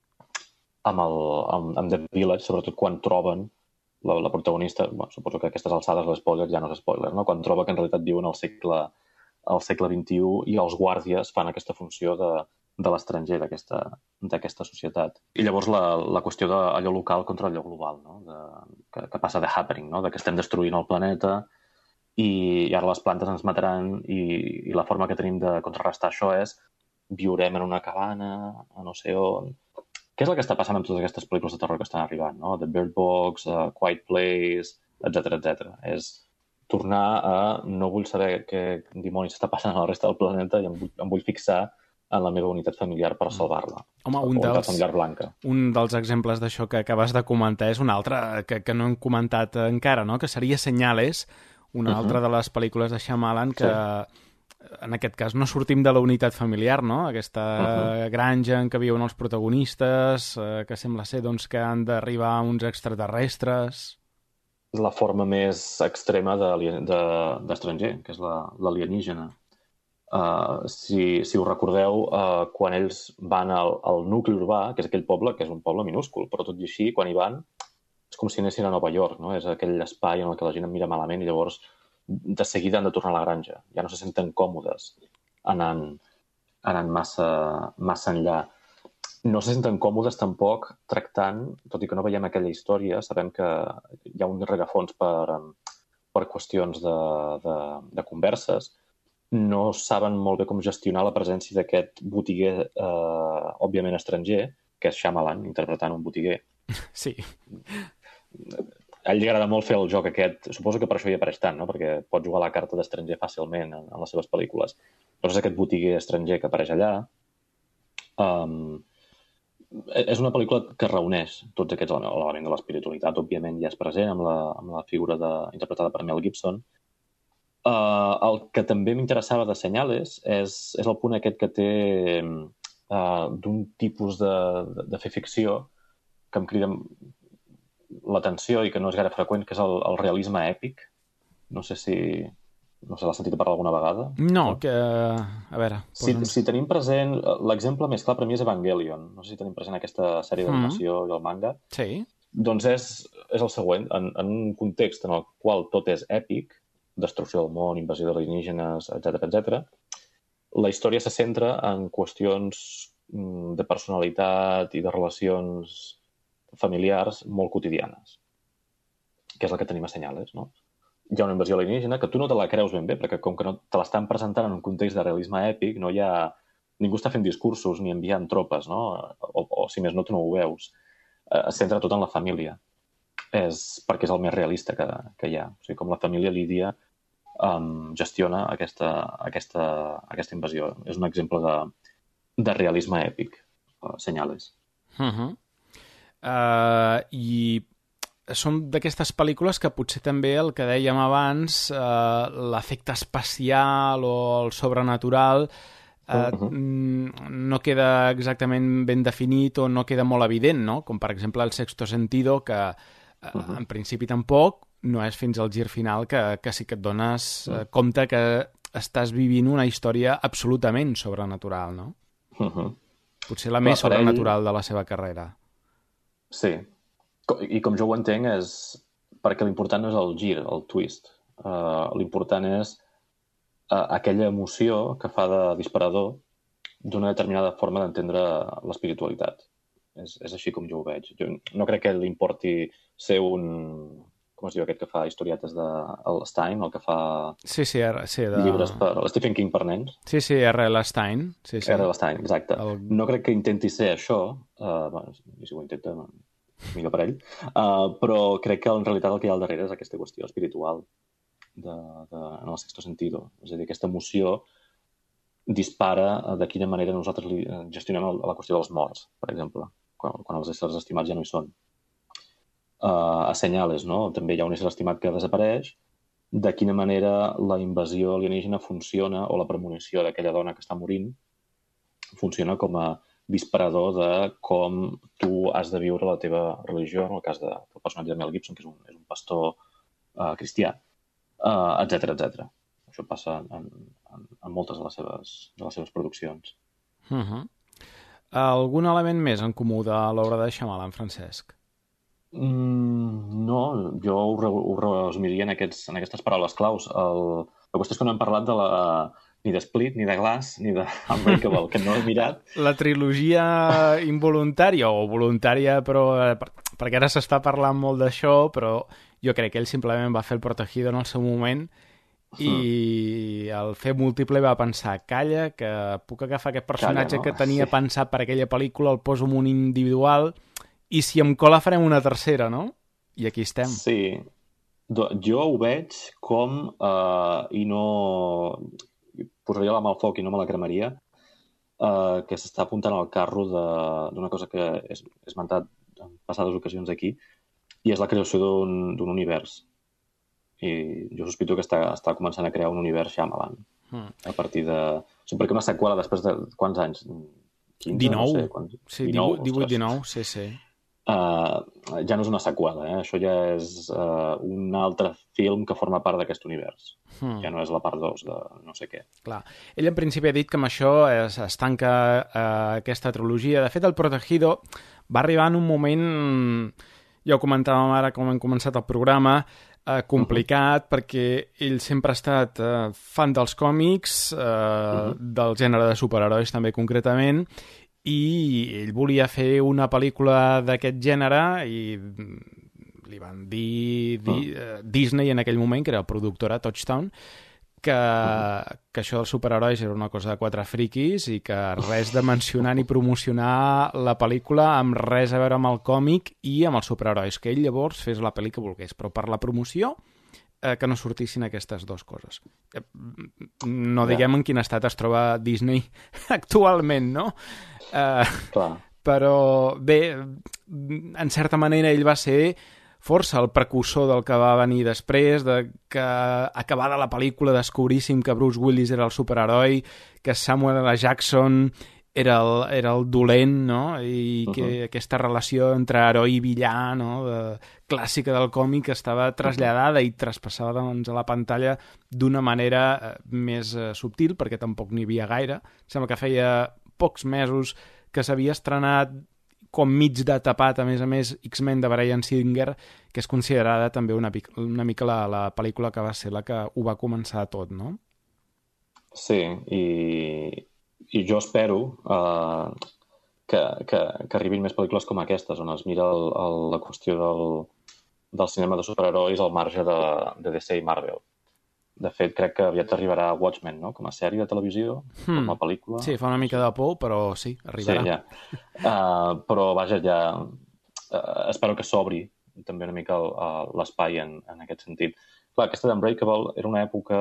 amb, el, amb, amb The Village, sobretot quan troben la, la protagonista, bueno, suposo que a aquestes alçades l'espoiler ja no és spoiler, no? Quan troba que en realitat viuen al segle, al segle vint-i-u i els guàrdies fan aquesta funció de, de l'estranger d'aquesta societat. I llavors la, la qüestió d'allò local contra allò global, no? De, que, que passa de happening, no? De que estem destruint el planeta i, i ara les plantes ens mataran i, i la forma que tenim de contrarrestar això és viurem en una cabana, a no sé on... Què és el que està passant amb totes aquestes pel·lícules de terror que estan arribant, no? The Bird Box, uh, Quiet Place, etcètera, etcètera. És tornar a... No vull saber què dimonis està passant a la resta del planeta i em vull, em vull fixar en la meva unitat familiar per salvar-la. Home, un dels, unitat familiar blanca. Un dels exemples d'això que acabes de comentar és un altre que, que no hem comentat encara, no? Que seria Senyales, una uh -huh. altra de les pel·lícules de Shyamalan que, sí. en aquest cas, no sortim de la unitat familiar, no? Aquesta uh -huh. granja en què viuen els protagonistes, eh, que sembla ser doncs, que han d'arribar uns extraterrestres... És la forma més extrema d'estranger, de, que és l'alienígena. La, uh, si, si us recordeu, uh, quan ells van al, al nucli urbà, que és aquell poble, que és un poble minúscul, però tot i així, quan hi van, és com si anessin a Nova York, no? És aquell espai en el que la gent em mira malament i llavors de seguida han de tornar a la granja. Ja no se senten còmodes anant, anant massa, massa enllà. No se senten còmodes tampoc tractant, tot i que no veiem aquella història, sabem que hi ha un rerefons per, per qüestions de, de, de converses. No saben molt bé com gestionar la presència d'aquest botiguer, eh, òbviament estranger, que és Shyamalan, interpretant un botiguer. Sí. A ell li agrada molt fer el joc aquest, suposo que per això hi apareix tant, no? Perquè pot jugar la carta d'estranger fàcilment en, en les seves pel·lícules. Doncs és aquest botiguer estranger que apareix allà. Um, és una pel·lícula que reuneix tots aquests elements. L'element de l'espiritualitat, òbviament, ja és present amb la, amb la figura de, interpretada per Mel Gibson. Uh, el que també m'interessava de Senyales és, és el punt aquest que té uh, d'un tipus de, de, de fer ficció que em crida l'atenció i que no és gaire freqüent, que és el, el realisme èpic. No sé si... No sé, l'has sentit a parlar alguna vegada? No, que... A veure... Si, si tenim present... L'exemple més clar per mi és Evangelion. No sé si tenim present aquesta sèrie d'animació mm. i el manga. Sí. Doncs és, és el següent. En, en un context en el qual tot és èpic, destrucció del món, invasió d'alienígenes, etcètera, etcètera, la història se centra en qüestions de personalitat i de relacions familiars molt quotidianes, que és el que tenim a Senyales, no? Hi ha una invasió alienígena que tu no te la creus ben bé, perquè com que no te l'estan presentant en un context de realisme èpic, no hi ha... ningú està fent discursos ni enviant tropes, no? O, o si més no, tu no ho veus. Es centra tot en la família. És perquè és el més realista que, que hi ha. O sigui, com la família lidia um, gestiona aquesta, aquesta, aquesta invasió. És un exemple de, de realisme èpic, uh, Senyales. Uh-huh. Uh, I són d'aquestes pel·lícules que potser també el que dèiem abans, uh, l'efecte espacial o el sobrenatural uh, uh-huh. no queda exactament ben definit o no queda molt evident, no? Com per exemple el Sexto Sentido, que uh-huh. en principi tampoc, no és fins al gir final que, que sí que et dones uh, compte que estàs vivint una història absolutament sobrenatural, no? Uh-huh. Potser la més L'aparell... sobrenatural de la seva carrera. Sí. I com jo ho entenc és perquè l'important no és el gir, el twist. Uh, l'important és uh, aquella emoció que fa de disparador d'una determinada forma d'entendre l'espiritualitat. És, és així com jo ho veig. Jo no crec que li importi ser un... Com es diu aquest que fa historietes de el Stein, el que fa sí, sí, sí, de... llibres per Stephen King per nens? Sí, sí, R L Stein. Sí, sí. R L Stein, exacte. El... No crec que intenti ser això, uh, bueno, i si ho intenta, millor per ell, uh, però crec que en realitat el que hi ha al darrere és aquesta qüestió espiritual de, de, en el Sexto Sentido. És a dir, aquesta emoció dispara de quina manera nosaltres li gestionem la qüestió dels morts, per exemple, quan, quan els éssers estimats ja no hi són. Uh, a Senyales, no? També hi ha un ésser estimat que desapareix, de quina manera la invasió alienígena funciona, o la premonició d'aquella dona que està morint, funciona com a disparador de com tu has de viure la teva religió, en el cas de, del personatge de Mel Gibson, que és un, és un pastor uh, cristià, uh, etcètera, etcètera. Això passa en, en, en moltes de les seves, de les seves produccions. Uh-huh. Algun element més en comú de l'obra de Shyamalan, Francesc? Mm, no, jo ho, re, ho resumiria en, aquests, en aquestes paraules claus. El, la qüestió és que no hem parlat de la, ni de Split, ni de Glass, ni de Unbreakable, que no he mirat. La trilogia involuntària o voluntària, però per, perquè ara s'està parlant molt d'això, però jo crec que ell simplement va fer el Protegido en el seu moment i mm. el fer múltiple va pensar, calla, que puc agafar aquest personatge Calla, no? que tenia sí. pensat per aquella pel·lícula, el poso en un individual... I si em cola farem una tercera, no? I aquí estem. Sí. Jo ho veig com, uh, i no... posaria la mà al foc i no me la cremaria, uh, que s'està apuntant al carro d'una cosa que he esmentat en passades ocasions aquí, i és la creació d'un univers. I jo sospito que està, està començant a crear un univers Shyamalan. Mm. A partir de... O sigui, perquè una seqüela després de quants anys? quinze? dinou. No sé, quants... Sí, divuit dinou, sí, sí. Uh, ja no és una seqüela, eh? Això ja és uh, un altre film que forma part d'aquest univers. Hmm. Ja no és la part dos de no sé què. Clar. Ell en principi ha dit que amb això es, es tanca uh, aquesta trilogia. De fet, el Protegido va arribar en un moment, ja ho comentàvem ara com hem començat el programa, uh, complicat, uh-huh. perquè ell sempre ha estat uh, fan dels còmics, uh, uh-huh. del gènere de superherois també concretament, i ell volia fer una pel·lícula d'aquest gènere i li van dir, dir uh, Disney en aquell moment, que era el productora Touchstone, que, uh-huh. que això dels superherois era una cosa de quatre friquis i que res de mencionar ni promocionar la pel·lícula amb res a veure amb el còmic i amb els superherois, que ell llavors fes la pel·li que volgués, però per la promoció eh, que no sortissin aquestes dues coses. Eh, no diguem en quin estat es troba Disney actualment, no? Uh, però bé, en certa manera ell va ser força el precursor del que va venir després, de que acabada la pel·lícula descobríssim que Bruce Willis era el superheroi, que Samuel L. Jackson era el, era el dolent, no? I que Uh-huh. aquesta relació entre heroi i villà, no? De, clàssica del còmic, estava traslladada i traspassada doncs, a la pantalla d'una manera eh, més eh, subtil, perquè tampoc n'hi havia gaire. Sembla que feia pocs mesos que s'havia estrenat com mig de tapat, a més a més, X-Men de Bryan Singer, que és considerada també una, una mica la, la pel·lícula que va ser la que ho va començar tot, no? Sí, i, i jo espero uh, que, que, que arribin més pel·lícules com aquestes, on es mira el, el, la qüestió del, del cinema de superherois al marge de, de D C i Marvel. De fet, crec que aviat arribarà Watchmen, no? Com a sèrie de televisió, hmm. com a pel·lícula. Sí, fa una mica de por, però sí, arribarà. Sí, ja. Uh, però, vaja, ja... Uh, espero que s'obri també una mica uh, l'espai en, en aquest sentit. Clar, aquesta d'Unbreakable era una època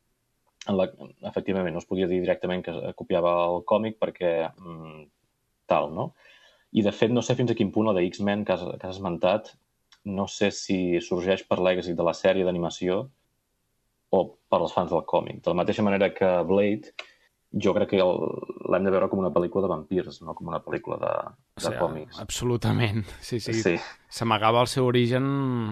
en la que, efectivament, no es podia dir directament que copiava el còmic perquè mm, tal, no? I, de fet, no sé fins a quin punt la de X-Men que has, que has esmentat, no sé si sorgeix per l'èxit de la sèrie d'animació o per als fans del còmic. De la mateixa manera que Blade, jo crec que l'hem de veure com una pel·lícula de vampirs, no com una pel·lícula de, de o sigui, còmics. Absolutament, sí, sí. sí. S'amagava el seu origen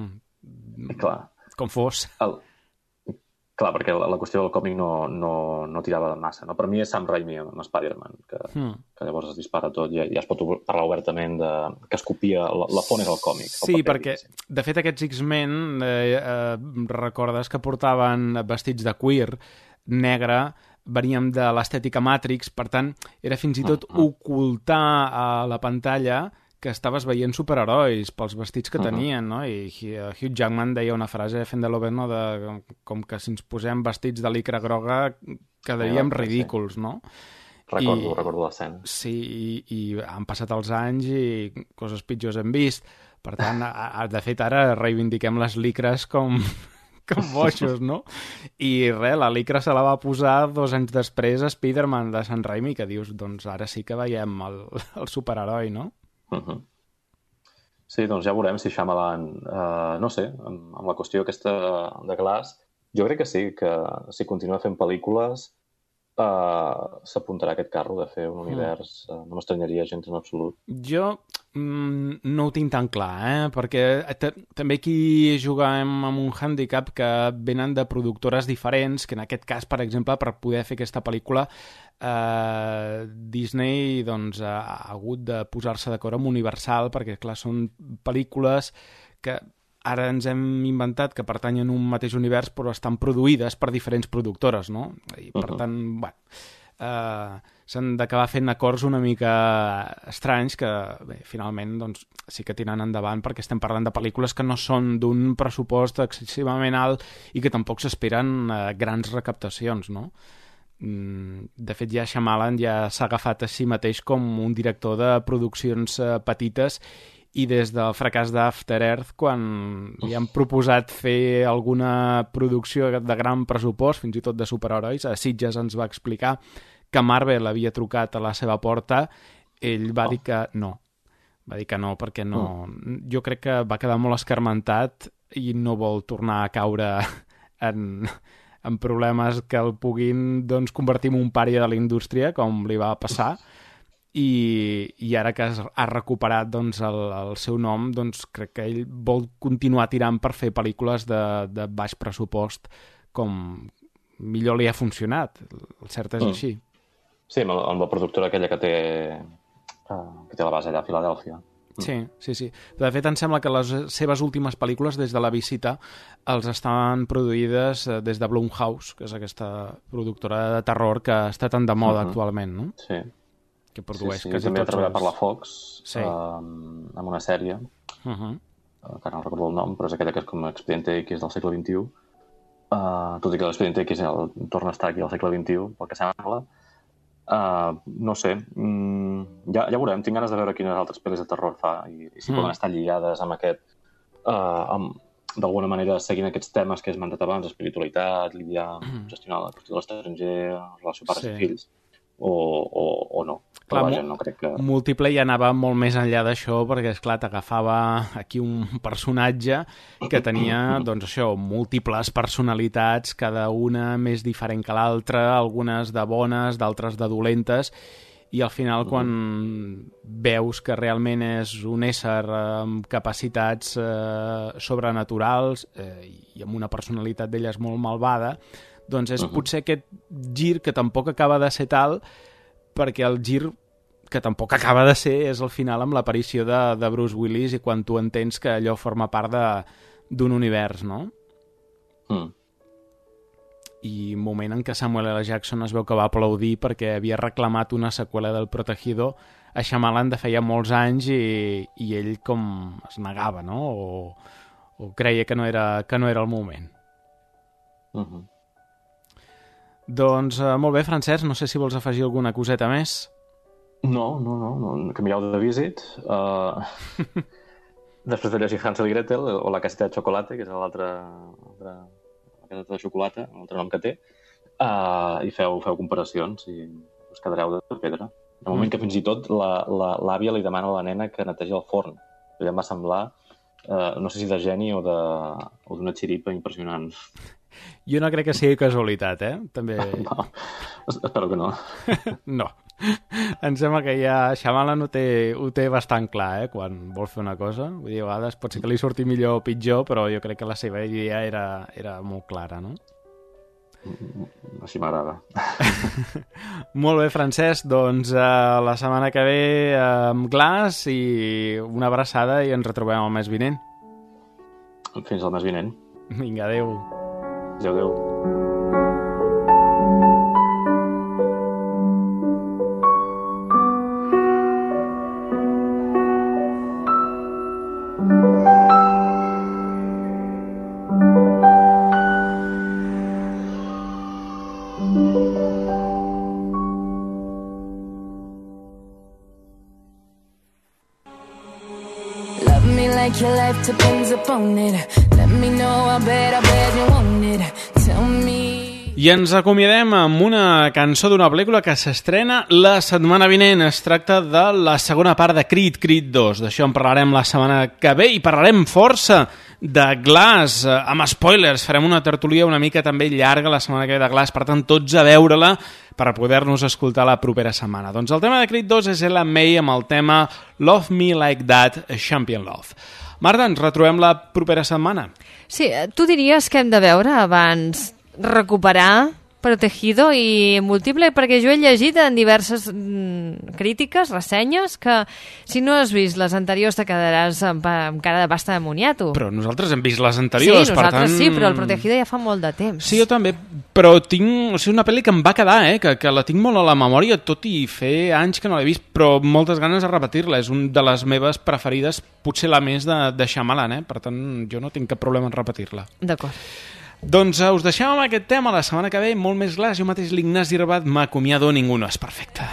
clar. Com fos. El... Clar, perquè la, la qüestió del còmic no, no, no tirava massa. No? Per mi és Sam Raimi amb Spider-Man, que, mm. que llavors es dispara tot i ja, ja es pot parlar obertament de, que es copia, la, la font és el còmic. Sí, paper, perquè, diguéssim. De fet, aquests X-Men, eh, eh, recordes que portaven vestits de cuir negre, veníem de l'estètica Matrix, per tant, era fins i tot uh-huh. ocultar a la pantalla que estaves veient superherois pels vestits que uh-huh. tenien, no? I Hugh Jackman deia una frase fent de l'Oberno de com que si ens posem vestits de licra groga quedaríem sí, ridículs, sí. no? Recordo, I, recordo l'escena. Sí, i, i han passat els anys i coses pitjors hem vist. Per tant, a, a, de fet, ara reivindiquem les licres com... com boixos, no? I res, la licra se la va posar dos anys després a Spider-Man de Sam Raimi, que dius, doncs ara sí que veiem el, el superheroi, no? Uh-huh. Sí, doncs ja veurem si Shyamalan, uh, no sé, amb, amb la qüestió aquesta de Glass, jo crec que sí, que si continua fent pel·lícules uh, s'apuntarà aquest carro de fer un univers, uh, no m'estranyaria gens en absolut. Jo mm, no ho tinc tan clar, eh? Perquè també aquí juguem amb un hàndicap que venen de productores diferents, que en aquest cas, per exemple, per poder fer aquesta pel·lícula Uh, Disney doncs, ha, ha hagut de posar-se d'acord amb Universal perquè, clar, són pel·lícules que ara ens hem inventat que pertanyen a un mateix univers però estan produïdes per diferents productores, no? I, per uh-huh. tant, bueno, uh, s'han d'acabar fent acords una mica estranys que, bé, finalment, doncs, sí que tiren endavant perquè estem parlant de pel·lícules que no són d'un pressupost excessivament alt i que tampoc s'esperen uh, grans recaptacions, no? De fet, ja Shyamalan ja s'ha agafat a si mateix com un director de produccions eh, petites i des del fracàs d'After Earth, quan li han proposat fer alguna producció de gran pressupost, fins i tot de superherois, a Sitges ens va explicar que Marvel havia trucat a la seva porta, ell va oh. dir que no. Va dir que no, perquè no... Oh. Jo crec que va quedar molt escarmentat i no vol tornar a caure en... en problemes que el puguin doncs, convertir en un pària de la indústria, com li va passar, i, i ara que ha recuperat doncs, el, el seu nom, doncs, crec que ell vol continuar tirant per fer pel·lícules de, de baix pressupost, com millor li ha funcionat. El cert és mm. així. Sí, amb, amb la productora aquella que té, que té la base allà a Filadèlfia. Sí, sí, sí. De fet, em sembla que les seves últimes pel·lícules, des de La visita, els estan produïdes des de Blumhouse, que és aquesta productora de terror que està tan de moda uh-huh. actualment, no? Sí. Que produeix sí, sí. quasi també tots ha treballat els... per la Fox, sí. um, amb una sèrie, uh-huh. uh, que no recordo el nom, però és aquella que és com Expediente X del segle vint-i-u. Uh, tot i que l'Expediente X el, torna a estar aquí al segle vint-i-u, pel que sembla. Uh, no sé, mm, ja, ja veurem, tinc ganes de veure quines altres pel·lis de terror fa i, i si mm. poden estar lligades amb aquest uh, amb, d'alguna manera seguint aquests temes que he esmentat abans, espiritualitat, lidiar, mm. gestionar la qüestió de l'estranger, relació pares sí. i fills o, o, o no. Clar, vaja, no crec que... Múltiple ja anava molt més enllà d'això perquè, esclar, t'agafava aquí un personatge que tenia, doncs això, múltiples personalitats, cada una més diferent que l'altra, algunes de bones, d'altres de dolentes, i al final quan veus que realment és un ésser amb capacitats eh, sobrenaturals eh, i amb una personalitat d'elles molt malvada, doncs és uh-huh. potser aquest gir que tampoc acaba de ser tal, perquè el gir que tampoc acaba de ser és al final amb l'aparició de, de Bruce Willis i quan tu entens que allò forma part d'un univers, no? Mm. I moment en què Samuel L. Jackson es veu que va aplaudir perquè havia reclamat una seqüela del Protegido a Shyamalan de feia molts anys i, i ell com es negava, no? O, o creia que no era, que no era el moment. Uh-huh. Doncs eh, molt bé, Francesc, no sé si vols afegir alguna coseta més. No, no, no, no. Canvieu de visit. Uh... Després de llegir Hansel i Gretel o La caseta de xocolata, que és l'altra... La caseta de xocolata, l'altre nom que té, uh, i feu, feu comparacions i us quedareu de pedra. En un moment que fins i tot l'àvia li demana a la nena que netegi el forn. Ja em va semblar, uh, no sé si de geni o d'una xiripa impressionant. Jo no crec que sigui casualitat, eh? També... No, espero que no. No. Em sembla que ja Shyamalan ho té, ho té bastant clar, eh? Quan vol fer una cosa. Vull dir, a vegades pot ser que li surti millor o pitjor, però jo crec que la seva idea era, era molt clara, no? Així m'agrada. Molt bé, Francesc, doncs uh, la setmana que ve uh, amb Glass i una abraçada i ens retrobem el mes vinent. Fins al mes vinent. Vinga, adeu. Adéu, adéu. Your life depends upon it. Let me know, I bet, I bet you want it. Tell me... I ens acomiadem amb una cançó d'una pel·lícula que s'estrena la setmana vinent. Es tracta de la segona part de Creed, Creed dos. D'això en parlarem la setmana que ve i parlarem força de Glass, amb spoilers. Farem una tertúlia una mica també llarga la setmana que ve de Glass, per tant tots a veure-la per poder-nos escoltar la propera setmana. Doncs el tema de Creed dos és Ella May amb el tema Love Me Like That, Champion Love. Marta, ens retrobem la propera setmana. Sí, tu diries que hem de veure abans recuperar Protegido i Múltiple, perquè jo he llegit en diverses mm, crítiques, ressenyes, que si no has vist les anteriors te quedaràs amb, amb cara de pasta de moniato. Però nosaltres hem vist les anteriors, sí, per tant... Sí, però el Protegido ja fa molt de temps. Sí, jo també, però tinc o sigui, una pel·li que em va quedar, eh? que, que la tinc molt a la memòria, tot i fer anys que no l'he vist, però moltes ganes de repetir-la. És una de les meves preferides, potser la més de, de Shyamalan, eh? Per tant, jo no tinc cap problema en repetir-la. D'acord. Doncs us deixem amb aquest tema la setmana que ve, molt més Glass. Jo mateix, l'Ignasi Rabat, m'acomiado, ningú no és perfecte.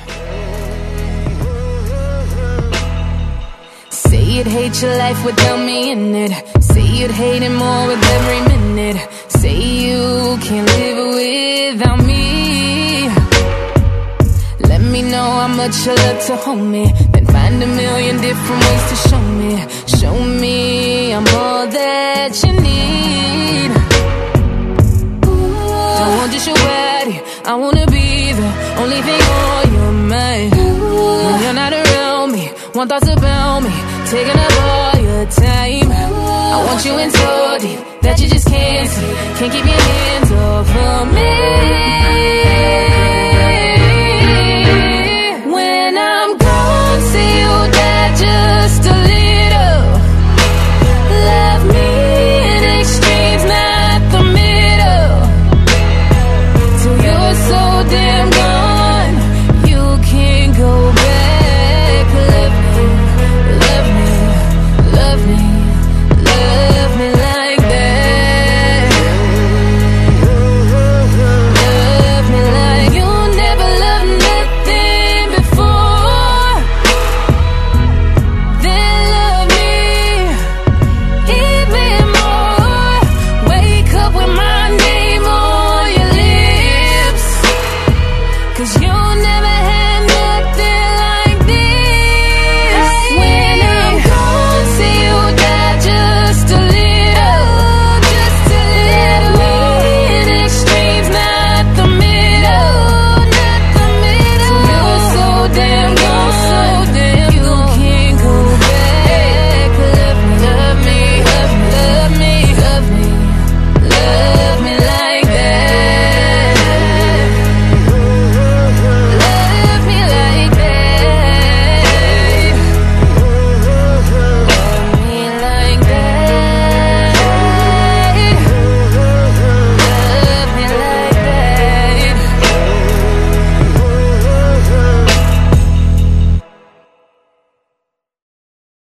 Say you'd hate your life without me in it. Say you'd hate it more with every minute. Say you can't live without me. Let me know how much you love to hold me. Then find a million different ways to show me. Show me I'm all that you need. Don't want just your body, I wanna be the only thing on your mind. When you're not around me, want thoughts about me, taking up all your time. I want you in so deep that you just can't see. Can't keep your hands off of me.